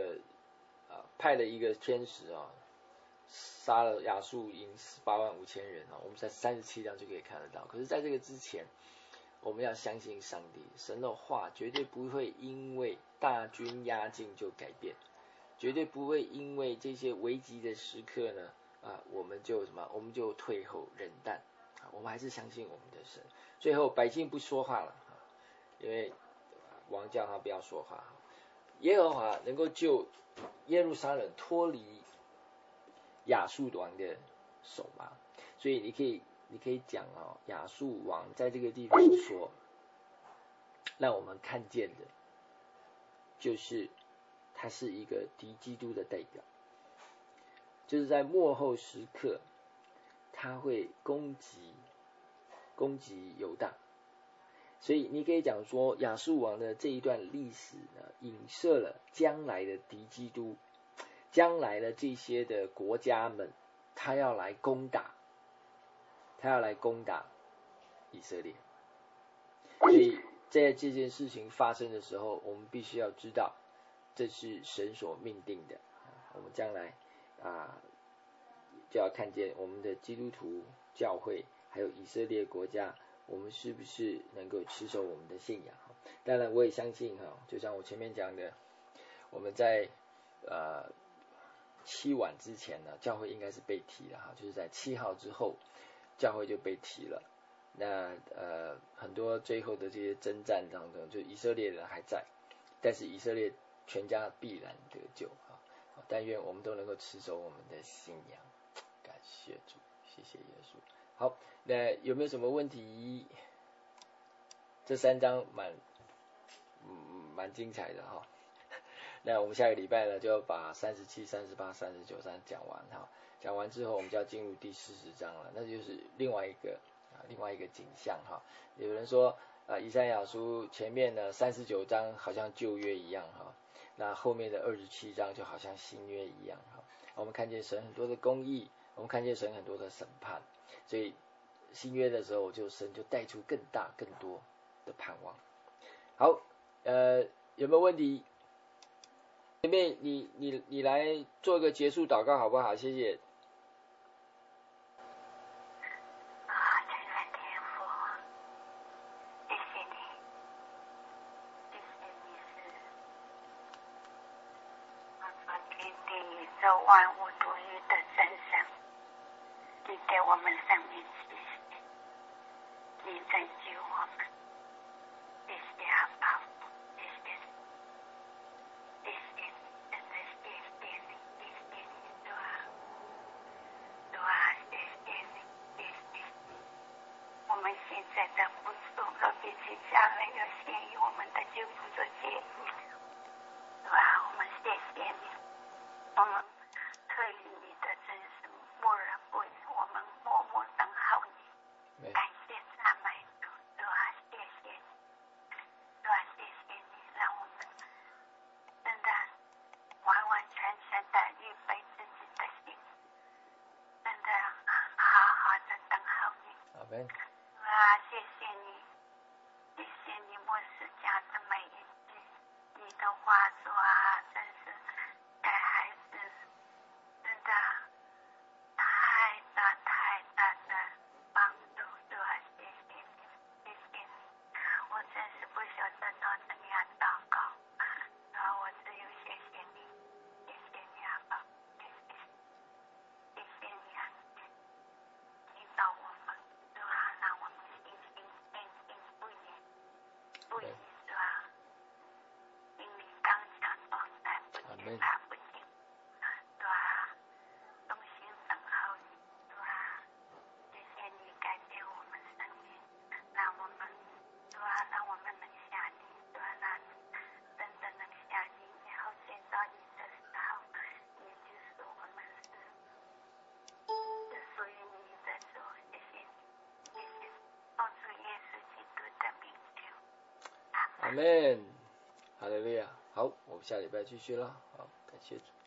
S1: 天使啊，杀了亚述营185000人啊，我们在37章就可以看得到。可是在这个之前，我们要相信上帝，神的话绝对不会因为大军压境就改变，绝对不会因为这些危急的时刻呢我们就退后忍耐，我们还是相信我们的神。最后百姓不说话了，因为王叫他不要说话。耶和华能够救耶路撒冷脱离亚述王的手吗？所以你可以讲亚述王在这个地方说，让我们看见的就是他是一个敌基督的代表，就是在末后时刻他会攻击犹大。所以你可以讲说，亚述王的这一段历史呢，影射了将来的敌基督，将来的这些的国家们，他要来攻打以色列。所以在这件事情发生的时候，我们必须要知道，这是神所命定的。我们将来就要看见我们的基督徒教会，还有以色列国家，我们是不是能够持守我们的信仰。当然我也相信就像我前面讲的，我们在7晚之前呢，教会应该是被提了就是在7号之后，教会就被提了。那很多最后的这些征战当中，就以色列人还在，但是以色列全家必然得救但愿我们都能够持守我们的信仰。感谢主，谢谢耶稣。好，那有没有什么问题？这3章蛮精彩的那我们下个礼拜呢，就要把37、38、39章讲完讲完之后，我们就要进入第40章了，那就是另外一个景象有人说以赛亚书前面的39章好像旧约一样那后面的27章就好像新约一样我们看见神很多的公义，我们看见神很多的审判，所以新约的时候神就带出更大更多的盼望。好，有没有问题？前面你来做个结束祷告好不好？谢谢。
S5: 万物独一的真神，你给我们生命气息，你拯救我们，谢谢阿爸父，谢谢你，谢谢你，真的谢谢你，谢谢你，主啊，谢谢你，谢谢你。我们现在的付出和比起家人要献于我们的救主做结义，主啊，我们谢谢你，我们特以你的真实默然不语，我们默默等候你，感谢赞美主，主啊，谢谢你，主啊，谢谢你，让我们真的完完全全的预备自己的心，真的好好的等候你。
S1: 阿们。
S5: 主啊，谢谢你，谢谢你牧师讲的每一句，你的话主啊，真是给孩子真的太大的帮助，主啊，谢谢你，谢谢你，我真是不晓得到怎样祷告，主啊，我只有谢谢你，谢谢你啊，爸，谢谢你，谢谢你啊，引导我们，主啊，让我们心心坚定不移，主啊，心里刚强壮胆，不惧怕不惊，主啊，忠心等候你，主啊，谢谢你改变我们生命，让我们，主啊，让我们能下地，主啊，让真的能下地以后见到你的时候，你就是我们是属于你的主，谢谢你，谢谢你，奉主耶稣基督的名求，
S1: 阿们，哈利路亚。 好，我们下礼拜继续了。好，感谢主。